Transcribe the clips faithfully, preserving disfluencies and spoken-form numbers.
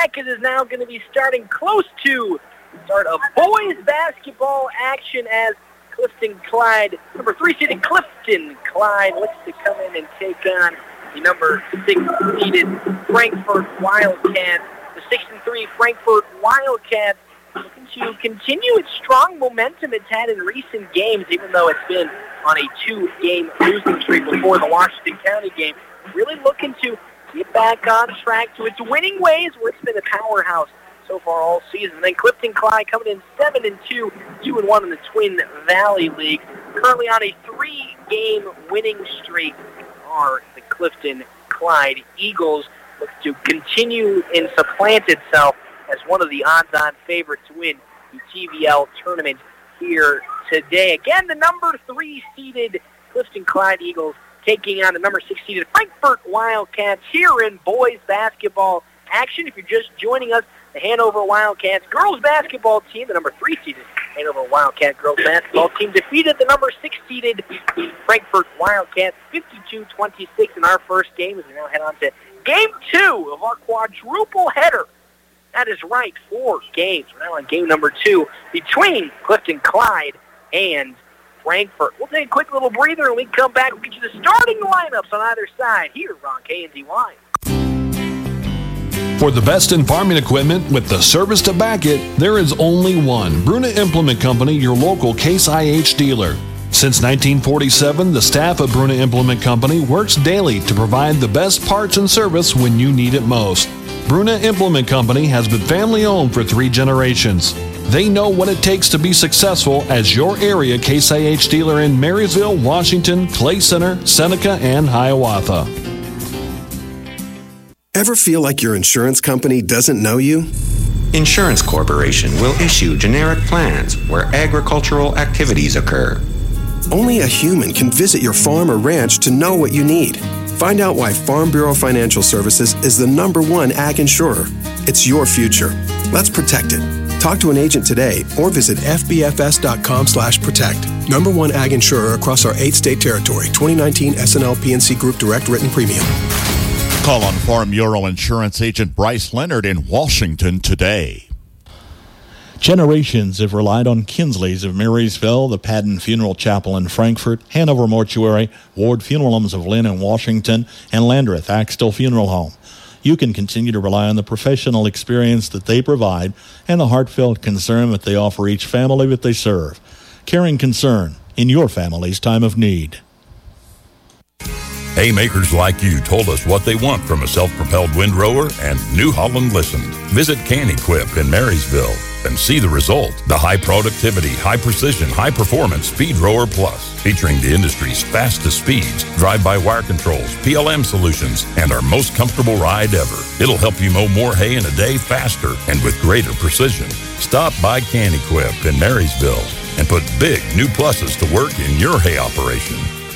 back. It is now going to be starting close to the start of boys basketball action as Clifton Clyde, number three seeded Clifton Clyde, looks to come in and take on the number six seeded Frankfort Wildcats. The six and three Frankfort Wildcats looking to continue its strong momentum it's had in recent games, even though it's been on a two-game losing streak before the Washington County game. Really looking to get back on track to its winning ways, where it's been a powerhouse so far all season. And then Clifton Clyde coming in seven and two, two and one in the Twin Valley League. Currently on a three-game winning streak are the Clifton Clyde Eagles. Look to continue and supplant itself as one of the odds-on favorites to win the T V L tournament here today. Again, the number three seeded Clifton Clyde Eagles taking on the number six seeded Frankfort Wildcats here in boys basketball action. If you're just joining us, the Hanover Wildcats girls basketball team, the number three seeded Hanover Wildcat girls basketball team, defeated the number six seeded Frankfort Wildcats fifty-two twenty-six in our first game, as we now head on to game two of our quadruple header. That is right, four games. We're now on game number two between Clifton Clyde and Frankfort. We'll take a quick little breather, and we come back. We'll get you the starting lineups on either side here on K N D Y. For the best in farming equipment with the service to back it, there is only one. Bruna Implement Company, your local Case I H dealer. Since nineteen forty-seven, the staff of Bruna Implement Company works daily to provide the best parts and service when you need it most. Bruna Implement Company has been family-owned for three generations. They know what it takes to be successful as your area Case I H dealer in Marysville, Washington, Clay Center, Seneca, and Hiawatha. Ever feel like your insurance company doesn't know you? Insurance Corporation will issue generic plans where agricultural activities occur. Only a human can visit your farm or ranch to know what you need. Find out why Farm Bureau Financial Services is the number one ag insurer. It's your future. Let's protect it. Talk to an agent today or visit f b f s dot com slash protect. Number one ag insurer across our eight-state territory. twenty nineteen S N L P N C Group Direct Written Premium. Call on Farm Bureau Insurance Agent Bryce Leonard in Washington today. Generations have relied on Kinsley's of Marysville, the Padden Funeral Chapel in Frankfort, Hanover Mortuary, Ward Funeral Homes of Lynn in Washington, and Landreth Axtell Funeral Home. You can continue to rely on the professional experience that they provide and the heartfelt concern that they offer each family that they serve. Caring concern in your family's time of need. Haymakers like you told us what they want from a self-propelled windrower, and New Holland listened. Visit Can-Equip in Marysville and see the result. The high productivity, high precision, high performance Speed Rower Plus, featuring the industry's fastest speeds, drive-by-wire controls, P L M solutions, and our most comfortable ride ever. It'll help you mow more hay in a day faster and with greater precision. Stop by Can-Equip in Marysville and put big new pluses to work in your hay operation.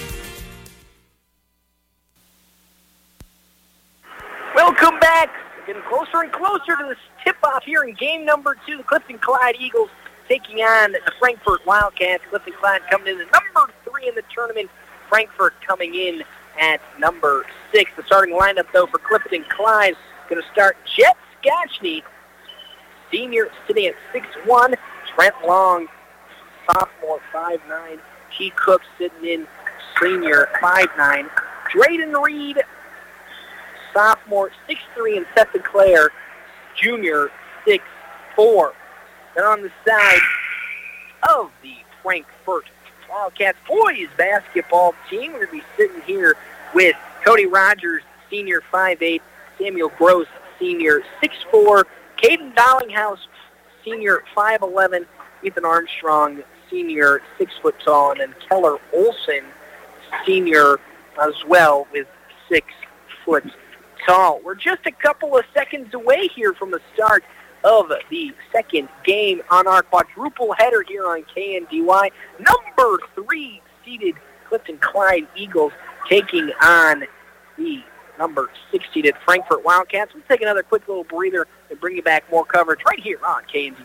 Welcome back. We're getting closer and closer to this tip-off here in game number two. The Clifton Clyde Eagles taking on the Frankfort Wildcats. Clifton Clyde coming in at number three in the tournament. Frankfort coming in at number six. The starting lineup, though, for Clifton Clyde is going to start Jet Skachny, senior, sitting at six one. Trent Long, sophomore, five nine. T. Cook sitting in, senior, five nine. Drayden Reed, sophomore, six three, and Seth DeClaire, junior, six four. Then on the side of the Frankfort Wildcats boys basketball team, we're going to be sitting here with Cody Rogers, senior, five eight, Samuel Gross, senior, six four, Caden Dollinghouse, senior, five eleven, Ethan Armstrong, senior, six foot tall, and then Keller Olson, senior, as well, with six foot tall. We're just a couple of seconds away here from the start of the second game on our quadruple header here on K N D Y. Number three seeded Clifton Clyde Eagles taking on the number six seeded Frankfort Wildcats. We'll take another quick little breather and bring you back more coverage right here on K N D Y.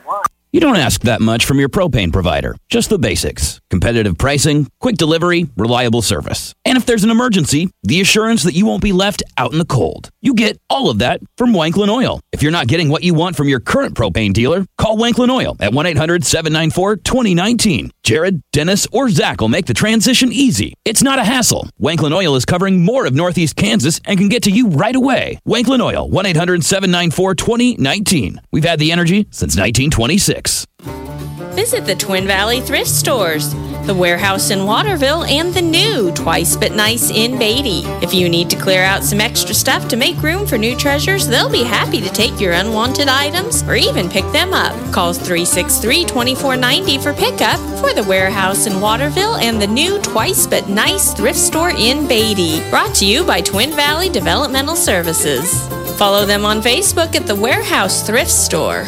You don't ask that much from your propane provider. Just the basics. Competitive pricing, quick delivery, reliable service. And if there's an emergency, the assurance that you won't be left out in the cold. You get all of that from Wanklin Oil. If you're not getting what you want from your current propane dealer, call Wanklin Oil at one eight hundred seven nine four two zero one nine. Jared, Dennis, or Zach will make the transition easy. It's not a hassle. Wanklin Oil is covering more of Northeast Kansas and can get to you right away. Wanklin Oil, one eight hundred seven nine four two zero one nine. We've had the energy since nineteen twenty-six. Visit the Twin Valley Thrift Stores, the Warehouse in Waterville, and the new Twice But Nice in Beatty. If you need to clear out some extra stuff to make room for new treasures, they'll be happy to take your unwanted items or even pick them up. Call three six three, two four nine zero for pickup for the Warehouse in Waterville and the new Twice But Nice Thrift Store in Beatty. Brought to you by Twin Valley Developmental Services. Follow them on Facebook at the Warehouse Thrift Store.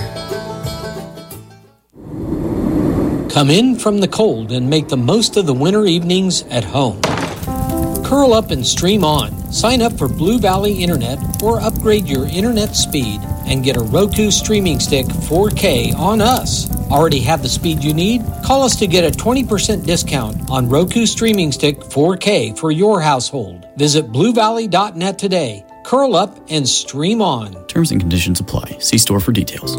Come in from the cold and make the most of the winter evenings at home. Curl up and stream on. Sign up for Blue Valley Internet or upgrade your internet speed and get a Roku streaming stick four K on us. Already have the speed you need? Call us to get a twenty percent discount on Roku streaming stick four K for your household. Visit blue valley dot net today. Curl up and stream on. Terms and conditions apply. See store for details.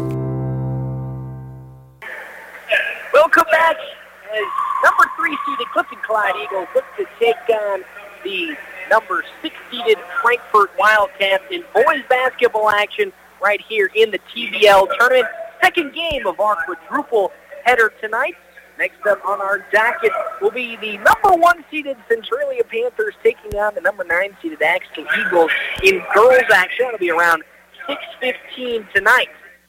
Welcome back as number three seeded Clifton Clyde Eagles look to take on the number six seeded Frankfort Wildcats in boys basketball action right here in the T B L tournament. Second game of our quadruple header tonight. Next up on our docket will be the number one seeded Centralia Panthers taking on the number nine seeded Axtell Eagles in girls action. It'll be around six fifteen tonight.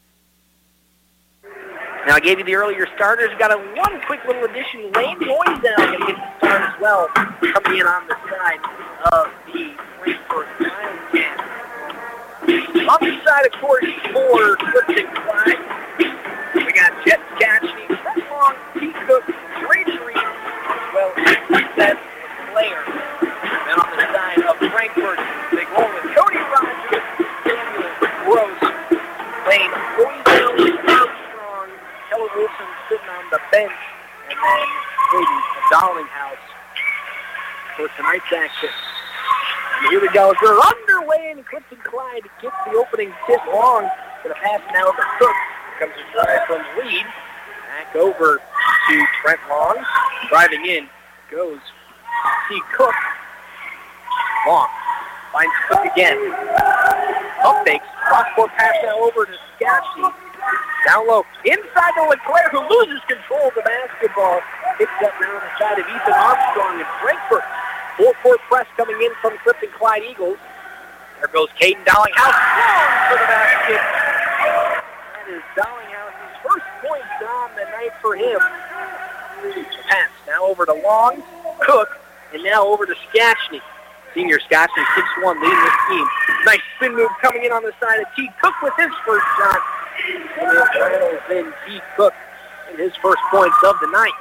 Now, I gave you the earlier starters. Got a one quick little addition. Lane Moiselle going to get the start as well, coming in on the side of the Frankfort Wildcats. On the side, of course, for Clifton Clyde, we got Jet Skachny, Fred Long, T. Cook, Tracery, as well as Seth Slayer. Then on the side of Frankfort, they go with Cody Rogers, Samuel Gross, Lane Moiselle, Keller Wilson sitting on the bench, and then Katie Dollinghouse for tonight's action. And here we go. As we're underway, and Clifton Clyde gets the opening tip long. Going to pass now to Cook. Comes inside from lead. Back over to Trent Long. Driving in goes T. Cook. Long. Finds Cook again. Pump fakes. Cross-court pass now over to Skachny. Down low, inside to LeClaire, who loses control of the basketball. Picks up now on the side of Ethan Armstrong in Frankfort. Full-court press coming in from Clifton Clyde Eagles. There goes Caden Dollinghouse. Long for the basket. That is Dollinghouse's first points on the night for him. Pass now over to Long, Cook, and now over to Skachny. Senior Skachny, six one, leading this team. Nice spin move coming in on the side of T. Cook with his first shot. And it then T. Cook in his first points of the night.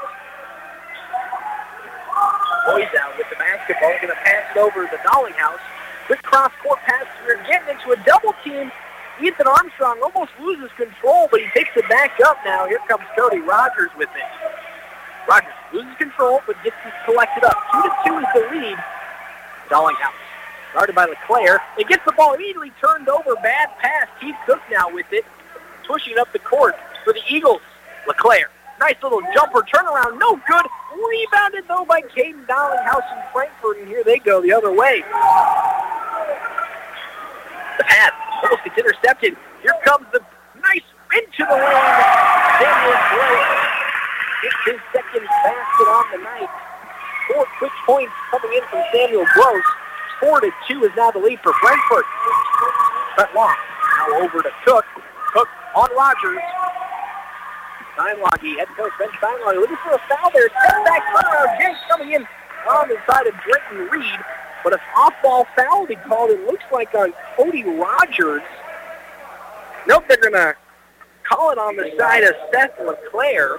Boys out with the basketball. Going to pass it over to Dollinghouse. Quick cross-court pass. We're getting into a double team. Ethan Armstrong almost loses control, but he picks it back up now. Here comes Cody Rogers with it. Rogers loses control, but gets it collected up. Two to two is the lead. Dollinghouse. Guarded by LeClaire. It gets the ball immediately turned over. Bad pass. Keith Cook now with it. Pushing up the court for the Eagles. LeClaire. Nice little jumper turnaround. No good. Rebounded, though, by Caden Dollinghouse in Frankfort. And here they go the other way. The pass almost gets intercepted. Here comes the nice into the lane. Samuel Gross gets his second basket on the night. Four quick points coming in from Samuel Gross. Four to two is now the lead for Frankfort. Brett Long now over to Cook. Cook on Rogers. Steinlage, head coach Ben Steinlage looking for a foul there. Step back turnaround. Jenks coming in on the side of Drayton Reed. But an off-ball foul will be called, it looks like, on Cody Rogers. Nope, they're going to call it on the side of Seth LeClaire.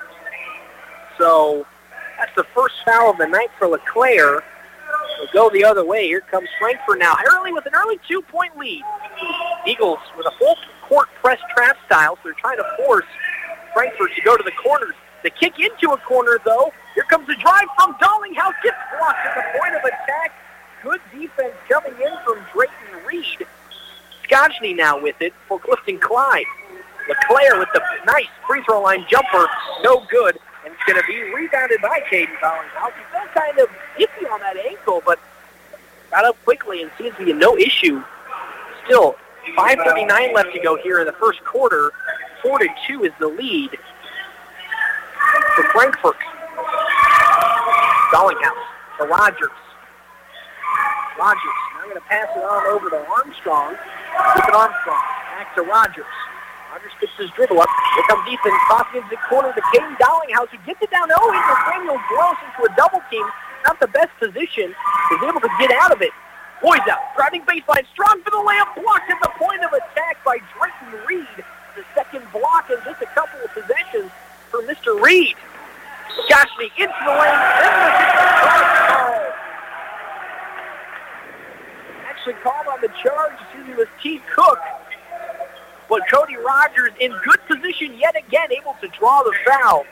So that's the first foul of the night for LeClaire. We'll go the other way. Here comes Frankfort now. Early with an early two-point lead. Eagles with a full court press trap style, so they're trying to force Frankfort go to the corners. The kick into a corner, though. Here comes the drive from Dallinghouse. Gets blocked at the point of attack. Good defense coming in from Drayton Reed. Scotchney now with it for Clifton Clyde. LeClaire with the nice free throw line jumper. No good. And it's going to be rebounded by Caden Dallinghouse. He's still kind of iffy on that ankle, but got up quickly and seems to be no issue. Still, five thirty-nine left to go here in the first quarter. Four to two is the lead for Frankfort. Dallinghouse to Rogers. Rogers now going to pass it on over to Armstrong. Keep it Armstrong. Back to Rogers. Rogers gets his dribble up. Here comes Ethan crossing into the corner to Caden Dallinghouse, who gets it down. Oh, into Samuel Gross into a double team. Not the best position. Is able to get out of it. Boys out. Driving baseline. Strong for the layup. Blocked at the point of attack by Drayton Reed. The second block in just a couple of possessions for Mister Reed. Scotchney into the lane. Then actually called on the charge. Excuse me, was T. Cook. But Cody Rogers in good position yet again, able to draw the foul.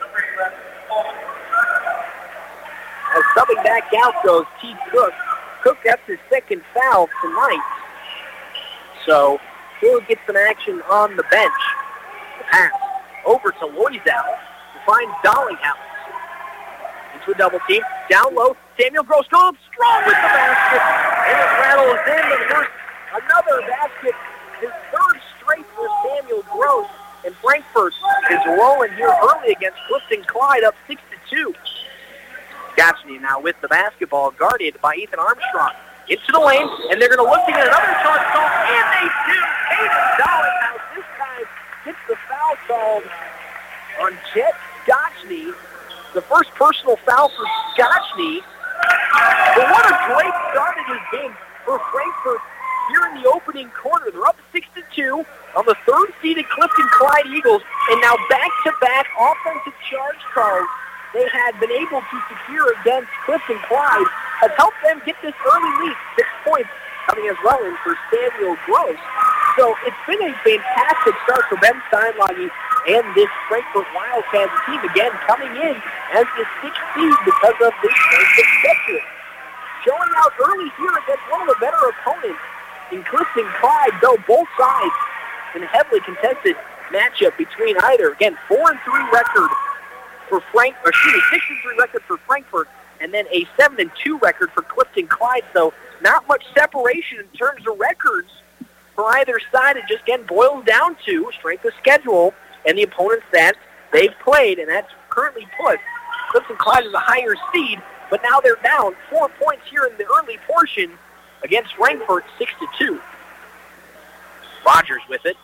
As subbing back out goes T. Cook. Cook, that's his second foul tonight. So he'll get some action on the bench. The pass over to Loizow. Finds Dallinghouse. Into a double team. Down low. Samuel Gross goes up strong with the basket. And it rattles in the first. Another basket. His third straight for Samuel Gross. And Frankfort is rolling here early against Clifton Clyde, up six to two. Scotchney now with the basketball, guarded by Ethan Armstrong. Into the lane, and they're going to look to get another charge call, and they do. Caden Dallinghouse this time gets the foul called on Jet Scotchney. The first personal foul for Scotchney. But what a great start in his game for Frankfort here in the opening quarter. They're up six to two on the third-seeded Clifton Clyde Eagles, and now back-to-back offensive charge calls they had been able to secure against Clifton Clyde has helped them get this early lead. Six points coming as well in for Samuel Gross. So it's been a fantastic start for Ben Steinlage and this Frankfort Wildcats team, again coming in as the sixth seed because of this Frankfort schedule. Showing out early here against one of the better opponents in Clifton Clyde, though both sides in a heavily contested matchup between either. Again, four and three record for Frank, or excuse me, six and three record for Frankfort, and then a seven and two record for Clifton Clyde. So not much separation in terms of records for either side. It just again boils down to strength of schedule and the opponents that they've played, and that's currently put Clifton Clyde is a higher seed, but now they're down four points here in the early portion against Frankfort, six to two. Rogers with it.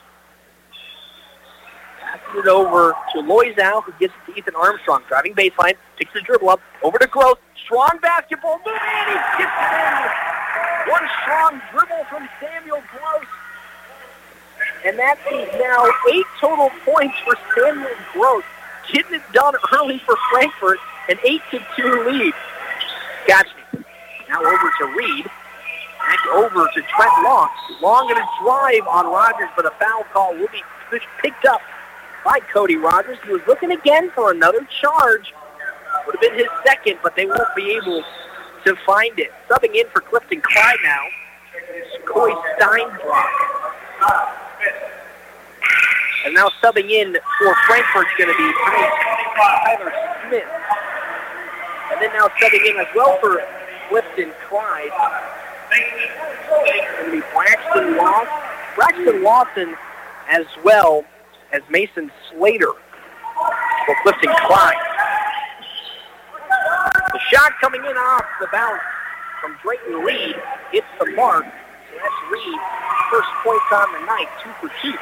Passes it over to Loizow, who gets it to Ethan Armstrong. Driving baseline, picks the dribble up, over to Gross. Strong basketball move, and he gets it in. One strong dribble from Samuel Gross. And that is now eight total points for Samuel Gross. Getting it done early for Frankfort, an eight to two lead. Scotchney now over to Reed. Back over to Trent Long. Long going to drive on Rogers, but a foul call will be picked up by Cody Rogers. He was looking again for another charge. Would have been his second, but they won't be able to find it. Subbing in for Clifton Clyde now is Coy Steinbrock. And now subbing in for Frankfurt's going to be Tyler Smith. And then now subbing in as well for Clifton Clyde. It's going to be Braxton Lawson. Braxton Lawson as well as Mason Slater for Clifton Clyde. The shot coming in off the bounce from Drayton Reed hits the mark. So that's Reed. First points on the night, two for two.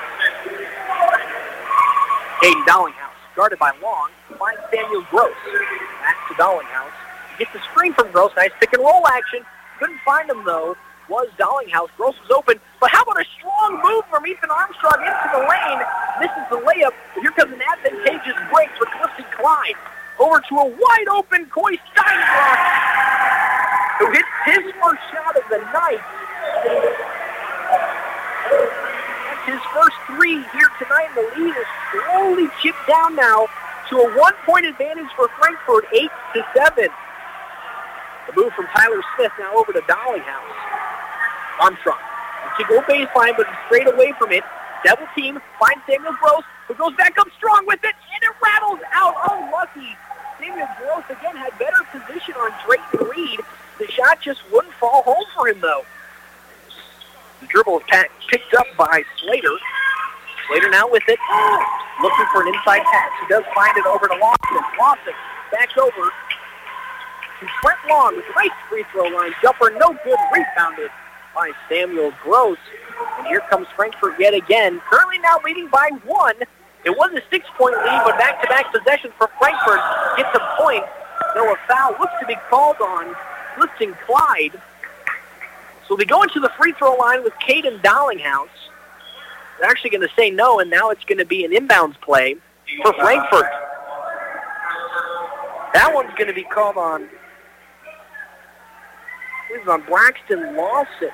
Caden Dallinghouse, guarded by Long, finds Samuel Gross. Back to Dallinghouse. Gets the screen from Gross. Nice pick and roll action. Couldn't find him, though, was Dallinghouse. Gross was open. But how about a strong move from Ethan Armstrong into the lane? Misses the layup. But here comes an advantageous break for Clifton Clyde. Over to a wide-open Coy Steinbrock, who hits his first shot of the night. That's his first three here tonight. The lead is slowly chipped down now to a one-point advantage for Frankfort, eight to seven. The move from Tyler Smith now over to Dollinghouse. Armstrong to go baseline, but straight away from it. Double team finds Samuel Gross, who goes back up strong with it, and it rattles out. Unlucky. Samuel Gross again had better position on Drayton Reed. The shot just wouldn't fall home for him, though. The dribble is picked up by Slater. Slater now with it, looking for an inside pass. He does find it over to Lawson. Lawson back over to Trent Long with a nice free throw line jumper. No good. Rebounded by Samuel Gross. And here comes Frankfort yet again. Currently now leading by one. It was a six-point lead, but back-to-back possessions for Frankfort gets a point. Though a foul looks to be called on Clifton Clyde. So they go into the free throw line with Caden Dollinghouse. They're actually going to say no, and now it's going to be an inbounds play for Frankfort. That one's going to be called on, this is on Braxton Lawson.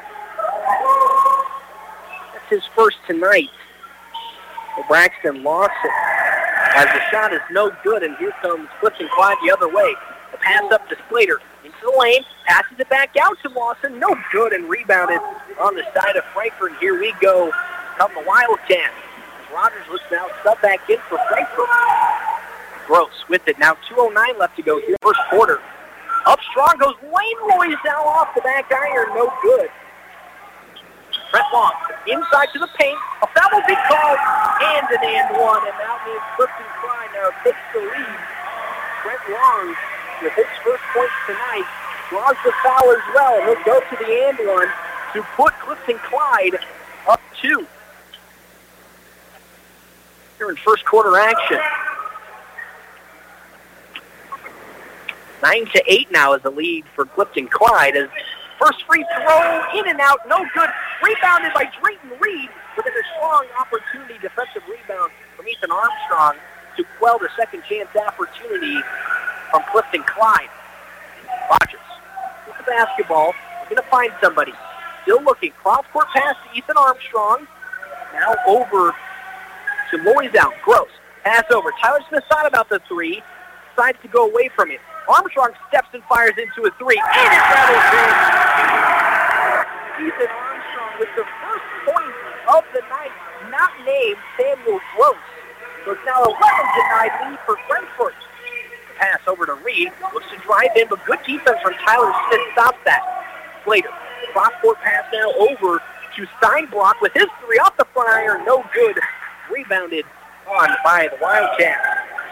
That's his first tonight. For Braxton Lawson, as the shot is no good, and here comes Clifton Clyde the other way. The pass up to Slater into the lane, passes it back out to Lawson, no good, and rebounded on the side of Frankfort. Here we go, come the Wildcats. Rogers looks now sub back in for Frankfort. Gross with it now, two oh nine left to go here, first quarter. Up strong goes Lane Loisel off the back iron, no good. Trent Long inside to the paint. A foul will be called, and an and one, and that means Clifton Clyde now takes the lead. Trent Long, with his first points tonight, draws the foul as well, and he'll go to the and one to put Clifton Clyde up two. Here in first quarter action. Nine to eight now is the lead for Clifton Clyde as first free throw in and out, no good. Rebounded by Drayton Reed, but then a strong opportunity, defensive rebound from Ethan Armstrong to quell the second chance opportunity from Clifton Clyde. Rogers with the basketball, we're going to find somebody. Still looking, cross-court pass to Ethan Armstrong. Now over to Loisel. Gross, pass over. Tyler Smith thought about the three, decides to go away from it. Armstrong steps and fires into a three, and it rattles in. Ethan Armstrong with the first point of the night, not named Samuel Gross. So it's now eleven to nine lead for Frankfort. Pass over to Reed, looks to drive in, but good defense from Tyler Smith stops that. Slater, cross-court pass now over to Steinblock with his three off the front iron, no good. Rebounded on by the Wildcats.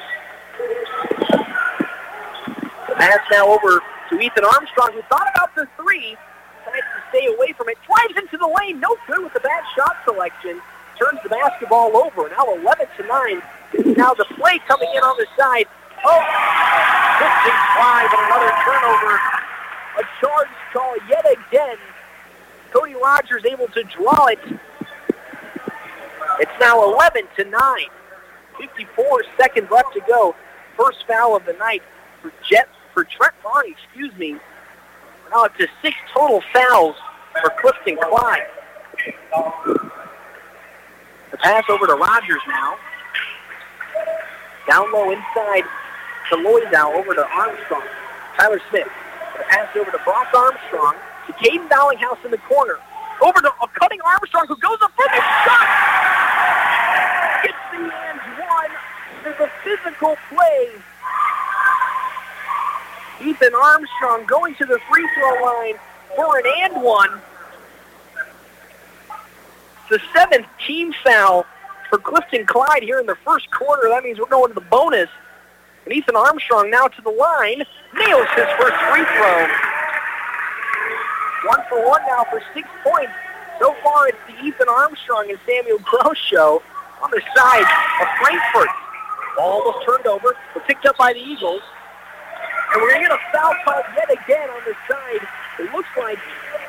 Pass now over to Ethan Armstrong, who thought about the three, tries to stay away from it, drives into the lane, no good with the bad shot selection, turns the basketball over. Now eleven to nine. Now the play coming in on the side. Oh, Clifton Clyde, and another turnover. A charge call yet again. Cody Rogers able to draw it. It's now eleven to nine. fifty-four seconds left to go. First foul of the night for Jet. For Trent Long, excuse me. Now up to six total fouls for Clifton Clyde. The pass over to Rogers now. Down low inside to Loisel, over to Armstrong. Tyler Smith. The pass over to Brock Armstrong to Caden Dollinghouse in the corner. Over to a cutting Armstrong who goes up for the shot. Gets the end one. There's a physical play. Ethan Armstrong going to the free throw line for an and one. The seventh team foul for Clifton Clyde here in the first quarter. That means we're going to the bonus. And Ethan Armstrong now to the line. Nails his first free throw. One for one now for six points. So far it's the Ethan Armstrong and Samuel Gross show on the side of Frankfort. Ball almost turned over, but picked up by the Eagles. And we're going to get a foul call yet again on the side. It looks like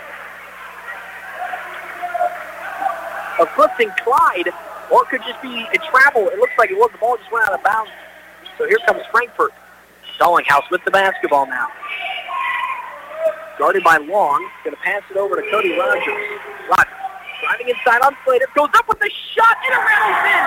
a Clifton Clyde, or it could just be a travel. It looks like it was. The ball just went out of bounds. So here comes Frankfort. Dollinghouse with the basketball now. Guarded by Long. Going to pass it over to Cody Rogers. Rogers Driving inside on Slater. Goes up with the shot, and it rattles in.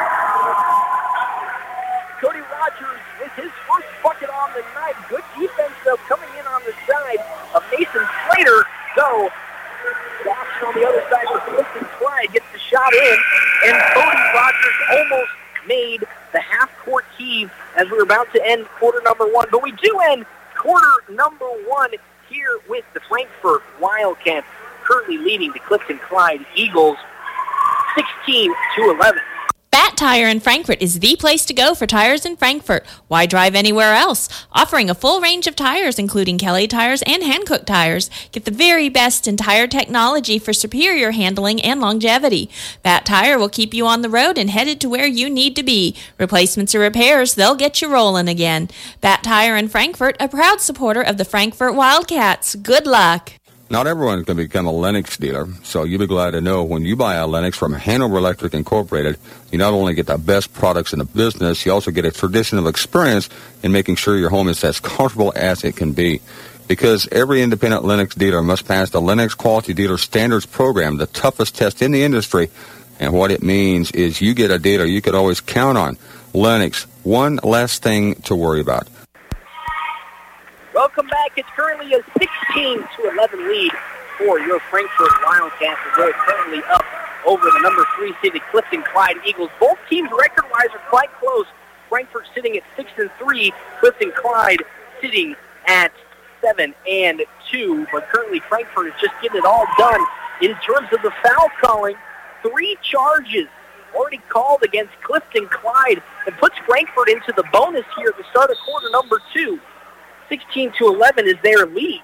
Cody Rogers with his first bucket on the night. Good defense, though, coming in on the side of Mason Slater. So, Watson on the other side with Clifton Clyde gets the shot in, and Cody Rogers almost made the half-court heave as we were about to end quarter number one. But we do end quarter number one here with the Frankfort Wildcats currently leading the Clifton Clyde Eagles sixteen to eleven. Bat Tire in Frankfort is the place to go for tires in Frankfort. Why drive anywhere else? Offering a full range of tires, including Kelly tires and Hankook tires. Get the very best in tire technology for superior handling and longevity. Bat Tire will keep you on the road and headed to where you need to be. Replacements or repairs, they'll get you rolling again. Bat Tire in Frankfort, a proud supporter of the Frankfort Wildcats. Good luck. Not everyone can become a Lennox dealer, so you'll be glad to know when you buy a Lennox from Hanover Electric Incorporated, you not only get the best products in the business, you also get a traditional experience in making sure your home is as comfortable as it can be. Because every independent Lennox dealer must pass the Lennox Quality Dealer Standards Program, the toughest test in the industry, and what it means is you get a dealer you could always count on. Lennox, one less thing to worry about. Welcome back. It's currently a sixteen to eleven lead for your Frankfort Wildcats. They're currently up over the number three seeded Clifton Clyde Eagles. Both teams record-wise are quite close. Frankfort sitting at six and three. Clifton Clyde sitting at seven and two. But currently Frankfort is just getting it all done in terms of the foul calling. Three charges already called against Clifton Clyde and puts Frankfort into the bonus here at the start of quarter number two. sixteen to eleven is their lead.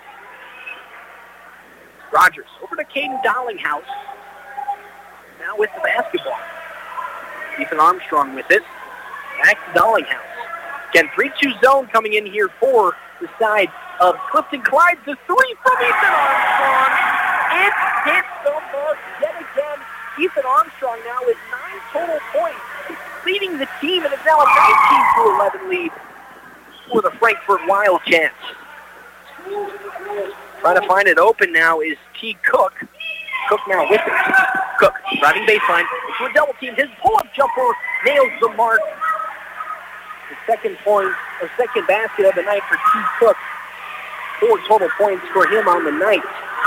Rogers over to Caden Dollinghouse. Now with the basketball. Ethan Armstrong with it. Back to Dollinghouse. Again, three two zone coming in here for the side of Clifton Clyde. The three from Ethan Armstrong. It hits the mark yet again. Ethan Armstrong now with nine total points, leading the team, and it's now a nineteen to eleven lead for the Frankfort Wildcats. Trying to find it open now is T. Cook. Cook now with it. Cook driving baseline into a double team. His pull-up jumper nails the mark. The second point, or second basket of the night for T. Cook. Four total points for him on the night.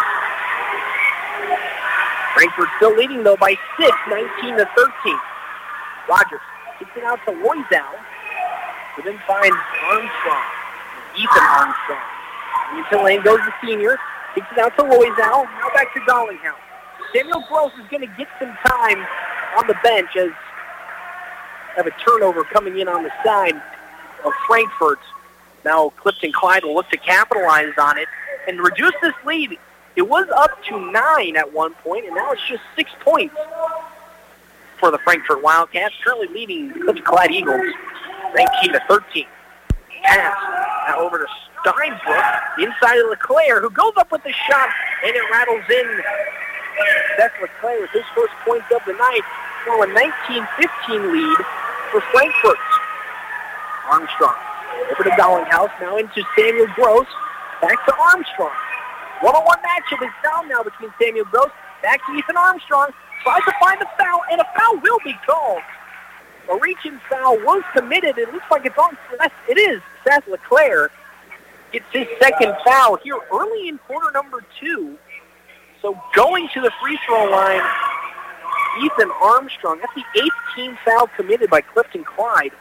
Frankfort still leading though by six, nineteen to thirteen. Rogers kicks it out to Loizow. But then finds Armstrong, Ethan Armstrong. Into the lane goes the senior. Kicks it out to Loizow. Now back to Dollinghouse. Samuel Gross is going to get some time on the bench as have a turnover coming in on the side of Frankfort. Now Clifton Clyde will look to capitalize on it and reduce this lead. It was up to nine at one point, and now it's just six points for the Frankfort Wildcats, currently leading the Clifton Clyde Eagles nineteen to thirteen. Pass now over to Steinbrook, inside of LeClaire, who goes up with the shot, and it rattles in. Seth LeClaire with his first points of the night for a nineteen fifteen lead for Frankfort. Armstrong over to Dollinghouse, now into Samuel Gross, back to Armstrong. One-on-one matchup is down now between Samuel Gross, back to Ethan Armstrong, tries to find a foul, and a foul will be called. A reaching foul was committed. It looks like it's on Seth. It is. Seth LeClaire gets his second foul here early in quarter number two. So going to the free throw line, Ethan Armstrong. That's the eighth team foul committed by Clifton Clyde.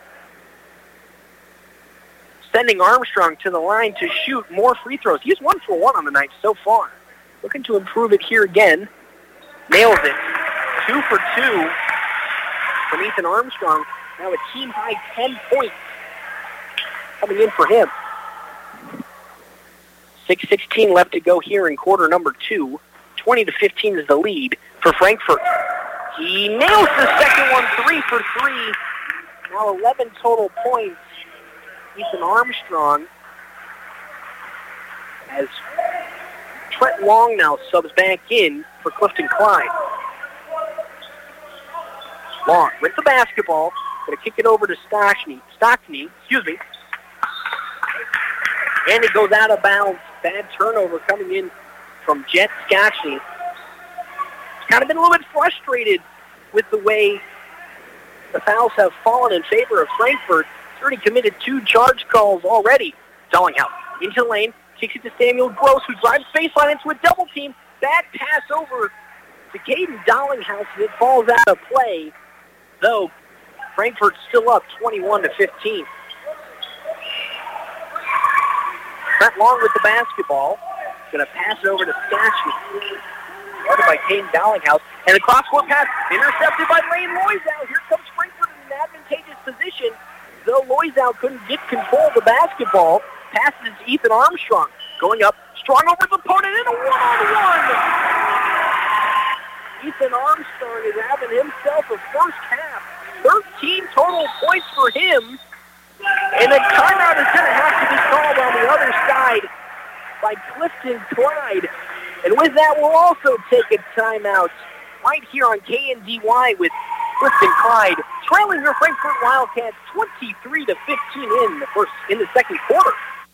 Sending Armstrong to the line to shoot more free throws. He's one for one on the night so far. Looking to improve it here again. Nails it. Two for two from Ethan Armstrong. Now a team-high ten points coming in for him. six sixteen left to go here in quarter number two. twenty to fifteen is the lead for Frankfort. He nails the second one, three for three. Now eleven total points. Ethan Armstrong as Trent Long now subs back in for Clifton Clyde. Long with the basketball. Going to kick it over to Stockney. Stockney, excuse me. And it goes out of bounds. Bad turnover coming in from Jet Stockney. kind of been a little bit frustrated with the way the fouls have fallen in favor of Frankfort. He's already committed two charge calls already. Dollinghouse into the lane, kicks it to Samuel Gross, who drives baseline into a double team. Bad pass over to Caden Dollinghouse, and it falls out of play, though Frankfort's still up twenty-one to fifteen. Trent Long with the basketball. Going to pass it over to Skashman. Started by Caden Dollinghouse. And the cross-court pass intercepted by Lane Loizow. Here comes Frankfort in an advantageous position. Though Loizow couldn't get control of the basketball, passes to Ethan Armstrong. Going up, strong over his opponent in a one-on-one. Ethan Armstrong is having himself a first half. thirteen total points for him. And a timeout is going to have to be called on the other side by Clifton Clyde. And with that, we'll also take a timeout right here on K N D Y with Clifton Clyde, trailing your Frankfort Wildcats twenty-three to fifteen in the first in the second quarter.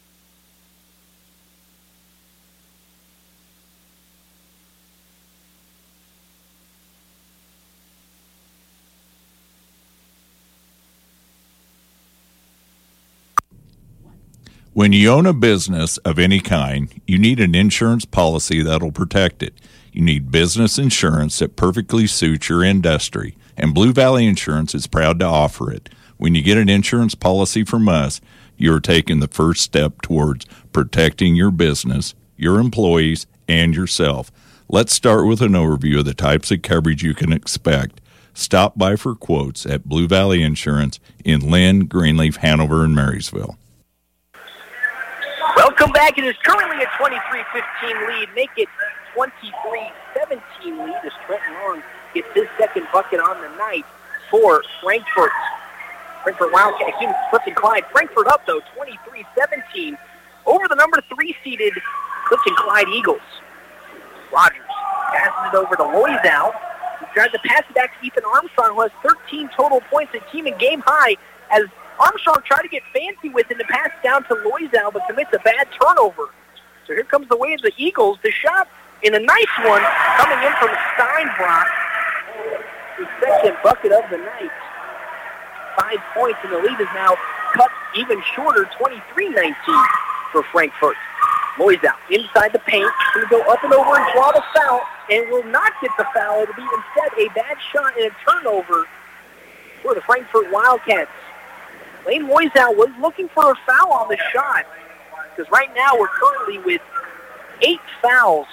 When you own a business of any kind, you need an insurance policy that'll protect it. You need business insurance that perfectly suits your industry, and Blue Valley Insurance is proud to offer it. When you get an insurance policy from us, you're taking the first step towards protecting your business, your employees, and yourself. Let's start with an overview of the types of coverage you can expect. Stop by for quotes at Blue Valley Insurance in Lynn, Greenleaf, Hanover, and Marysville. Welcome back. It is currently a twenty-three fifteen lead. Make it twenty-three seventeen lead as Trenton Long gets his second bucket on the night for Frankfort. Frankfort Wildcats, excuse me, Clifton Clyde. Frankfort up, though, twenty-three seventeen over the number three-seeded Clifton Clyde Eagles. Rogers passes it over to Loizow. He tries to pass it back to Ethan Armstrong, who has thirteen total points, a team and game high, as Armstrong tried to get fancy with it and pass down to Loizow, but commits a bad turnover. So here comes the way of the Eagles. The shot in a nice one coming in from Steinbrock. His second bucket of the night. Five points, and the lead is now cut even shorter, twenty-three nineteen for Frankfort. Loizow inside the paint. Going to go up and over and draw the foul, and will not get the foul. It'll be instead a bad shot and a turnover for the Frankfort Wildcats. Lane Loizow was looking for a foul on the shot, because right now we're currently with eight fouls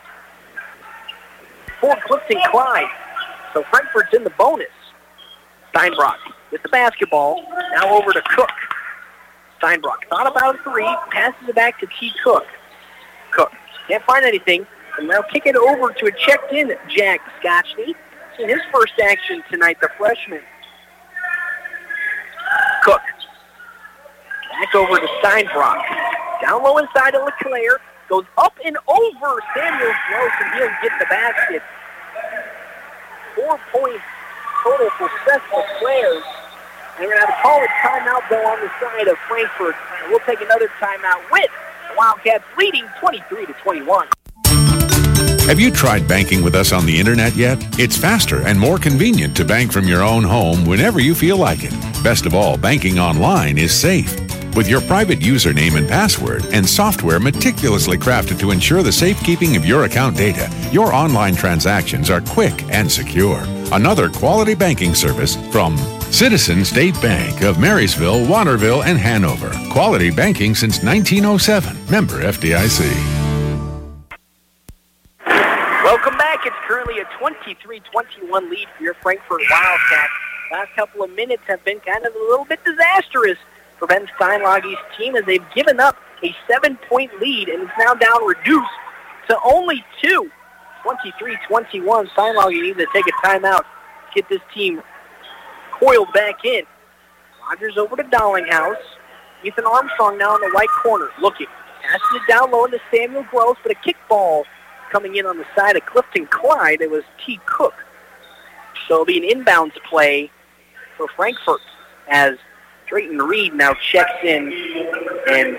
for Clifton Clyde. So Frankfort's in the bonus. Steinbrock with the basketball. Now over to Cook. Steinbrock thought about a three, passes it back to T. Cook. Cook can't find anything, and now kick it over to a checked-in Jack Scotchney. In his first action tonight, the freshman. Cook. Back over to Steinbrock. Down low inside to LeClaire. Goes up and over Samuel Gross, and he'll get the basket. Four points total for Seth LeClaire. And we're going to have to call a timeout, though, on the side of Frankfort. And we'll take another timeout with the Wildcats leading twenty-three to twenty-one. Have you tried banking with us on the internet yet? It's faster and more convenient to bank from your own home whenever you feel like it. Best of all, banking online is safe. With your private username and password and software meticulously crafted to ensure the safekeeping of your account data, your online transactions are quick and secure. Another quality banking service from Citizen State Bank of Marysville, Waterville, and Hanover. Quality banking since nineteen oh seven. Member F D I C. Welcome back. It's currently a twenty-three twenty-one lead for your Frankfort Wildcats. Last couple of minutes have been kind of a little bit disastrous for Ben Steinlage's team, as they've given up a seven-point lead, and it's now down reduced to only two. twenty-three twenty-one. Steinlage needs to take a timeout, get this team coiled back in. Rogers over to Dollinghouse. Ethan Armstrong now in the right corner, looking. Passes it down low into Samuel Gross, but a kickball coming in on the side of Clifton Clyde. It was T. Cook. So it'll be an inbounds play for Frankfort as Drayton Reed now checks in, and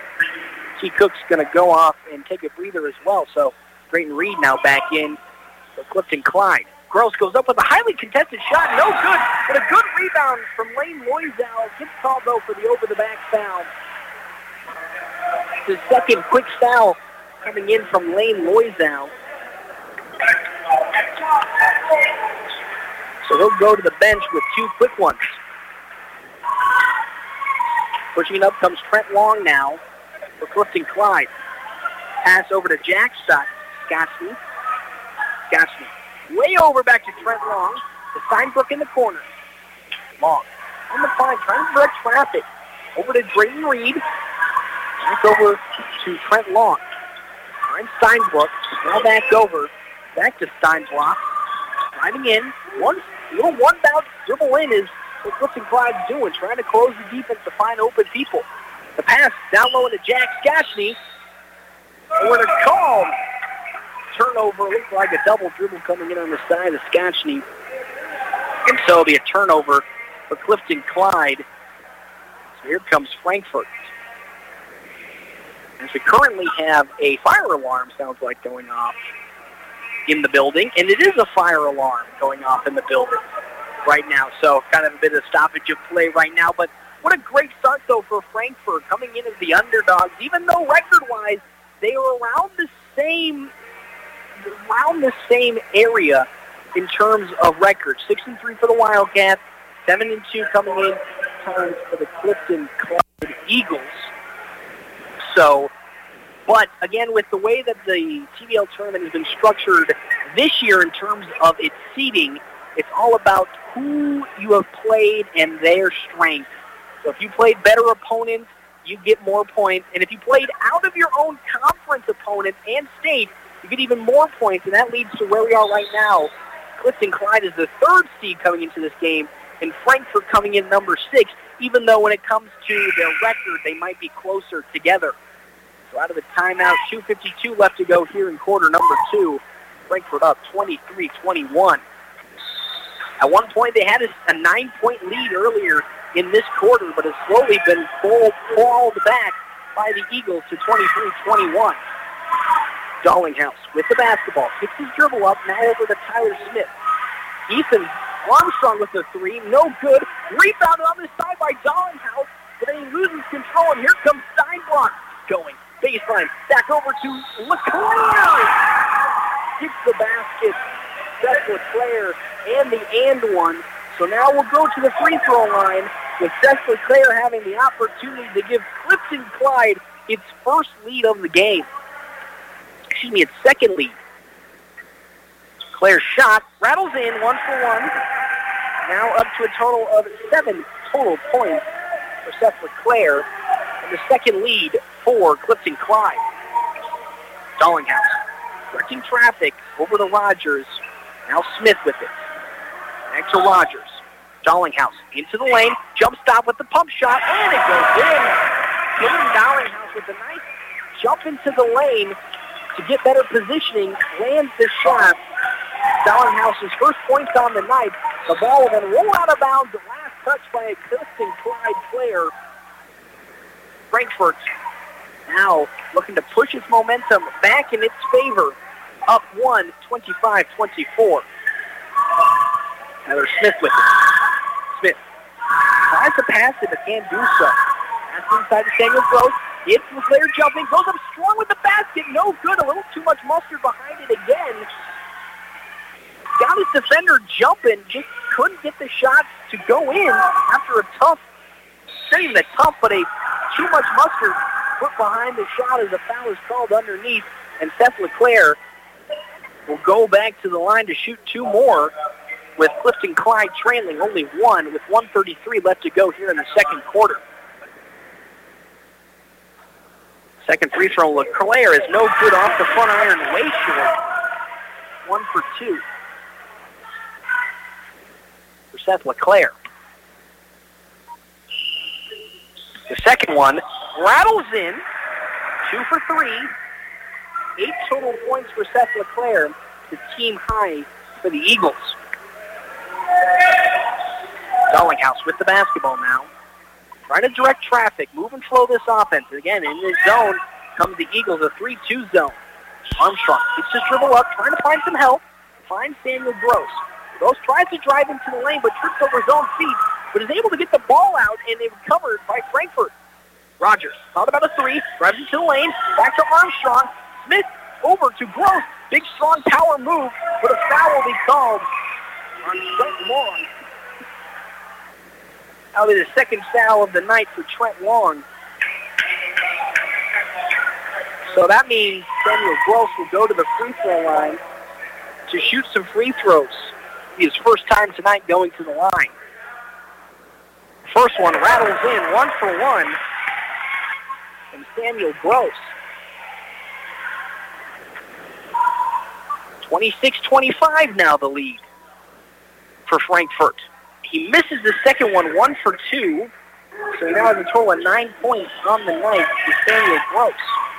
T. Cook's going to go off and take a breather as well. So Drayton Reed now back in for Clifton Clyde. Gross goes up with a highly contested shot. No good, but a good rebound from Lane Loizow. Gets called, though, for the over-the-back foul. His second quick foul coming in from Lane Loizow. So he'll go to the bench with two quick ones. Pushing it up comes Trent Long now for Clifton Clyde. Pass over to Jack Scotchney. Scotchney. Way over back to Trent Long. To Steinbrook in the corner. Long. On the fine, trying to direct traffic. Over to Drayton Reed. Back over to Trent Long. Finds Steinbrook. Now back over. Back to Steinbrook. Driving in. One little one bounce dribble in is what Clifton Clyde's doing. Trying to close the defense to find open people. The pass down low into Jack Scotchney. Over to call. Turnover. Looks like a double dribble coming in on the side of Scotchney. And so it'll be a turnover for Clifton Clyde. So here comes Frankfort. As we currently have a fire alarm, sounds like, going off in the building. And it is a fire alarm going off in the building right now. So kind of a bit of stoppage of play right now. But what a great start, though, for Frankfort coming in as the underdogs. Even though record-wise, they are around the same around the same area in terms of records. Six and three for the Wildcats, seven and two coming in times for the Clifton Clyde Eagles. So, but again, with the way that the T V L tournament has been structured this year in terms of its seeding, it's all about who you have played and their strength. So if you played better opponents, you get more points. And if you played out of your own conference opponents and state, you get even more points. And that leads to where we are right now. Clifton Clyde is the third seed coming into this game, and Frankfort coming in number six, even though when it comes to their record, they might be closer together. So out of the timeout, two fifty-two left to go here in quarter number two. Frankfort up twenty-three twenty-one. At one point, they had a nine-point lead earlier in this quarter, but has slowly been pulled back by the Eagles to twenty-three twenty-one. Dollinghouse with the basketball. Picks his dribble up, now over to Tyler Smith. Ethan Armstrong with the three, no good. Rebounded on the side by Dollinghouse, but then he loses control, and here comes Steinbrook going. Baseline, back over to LeClaire. Gets the basket. Seth LeClaire and the and one. So now we'll go to the free throw line with Seth LeClaire having the opportunity to give Clifton Clyde its first lead of the game. Excuse me, its second lead. Claire's shot rattles in, one for one. Now up to a total of seven total points for Seth LeClaire. And the second lead for Clifton Clyde. Dollinghouse directing traffic over to Rogers. Now Smith with it. Back to Rogers. Dollinghouse into the lane. Jump stop with the pump shot. And it goes in. Getting Dollinghouse with a nice jump into the lane to get better positioning. Lands the shot. Dollinghouse's first points on the night. The ball will then roll out of bounds. The last touch by a Clifton Clyde player. Frankfort now looking to push its momentum back in its favor. Up one, twenty-five twenty-four. Tyler Smith with it. Smith tries to pass it, but can't do so. Pass inside to Samuel Gross. It's LeClaire jumping. Goes up strong with the basket. No good. A little too much mustard behind it again. Got his defender jumping. Just couldn't get the shot to go in after a tough, not even a tough, but a too much mustard put behind the shot as a foul is called underneath. And Seth LeClaire will go back to the line to shoot two more, with Clifton Clyde trailing only one with one thirty-three left to go here in the second quarter. Second free throw, LeClaire is no good off the front iron, way short. One for two for Seth LeClaire. The second one rattles in, two for three. Eight total points for Seth LeClaire, the team high for the Eagles. Dollinghouse with the basketball now. Trying to direct traffic, move and slow this offense. Again, in this zone comes the Eagles, a three two zone. Armstrong gets his dribble up, trying to find some help. finds Samuel Gross. Gross tries to drive into the lane, but trips over his own feet, but is able to get the ball out, and it's covered by Frankfort. Rogers thought about a three, drives into the lane, back to Armstrong. Smith over to Gross. Big, strong power move, but a foul will be called on Trent Long. That'll be the second foul of the night for Trent Long. So that means Samuel Gross will go to the free throw line to shoot some free throws. His first time tonight going to the line. First one rattles in, one for one from Samuel Gross. twenty-six twenty-five now the lead for Frankfort. He misses the second one, one for two. So he now has a total of nine points on the night for Samuel Gross.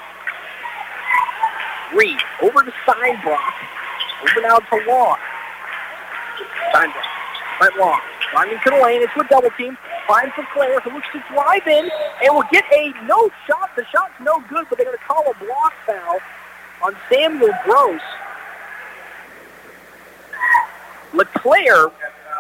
Reed over to Steinbrock. Over now to Long. Steinbrock. Brent Long. Driving to the lane. It's a double team. Finds the player who looks to drive in and will get a no shot. The shot's no good, but they're going to call a block foul on Samuel Gross. LeClaire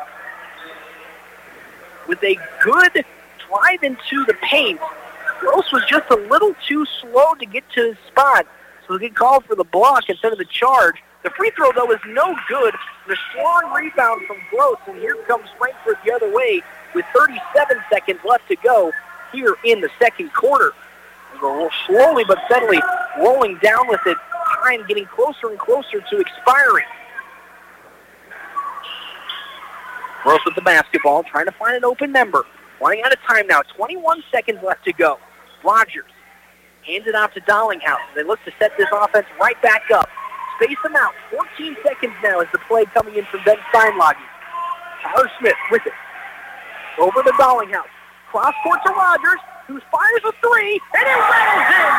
with a good drive into the paint. Gross was just a little too slow to get to his spot, so he called for the block instead of the charge. The free throw, though, is no good. The strong rebound from Gross, and here comes Frankfort the other way with thirty-seven seconds left to go here in the second quarter. We're slowly but steadily rolling down with it, time getting closer and closer to expiring. Gross with the basketball, trying to find an open number. Running out of time now, twenty-one seconds left to go. Rogers hands it out to Dollinghouse. They look to set this offense right back up. Space them out. fourteen seconds now is the play coming in from Ben Steinlagen. Tyler Smith with it. Over to Dollinghouse. Cross court to Rogers, who fires a three, and it rattles in!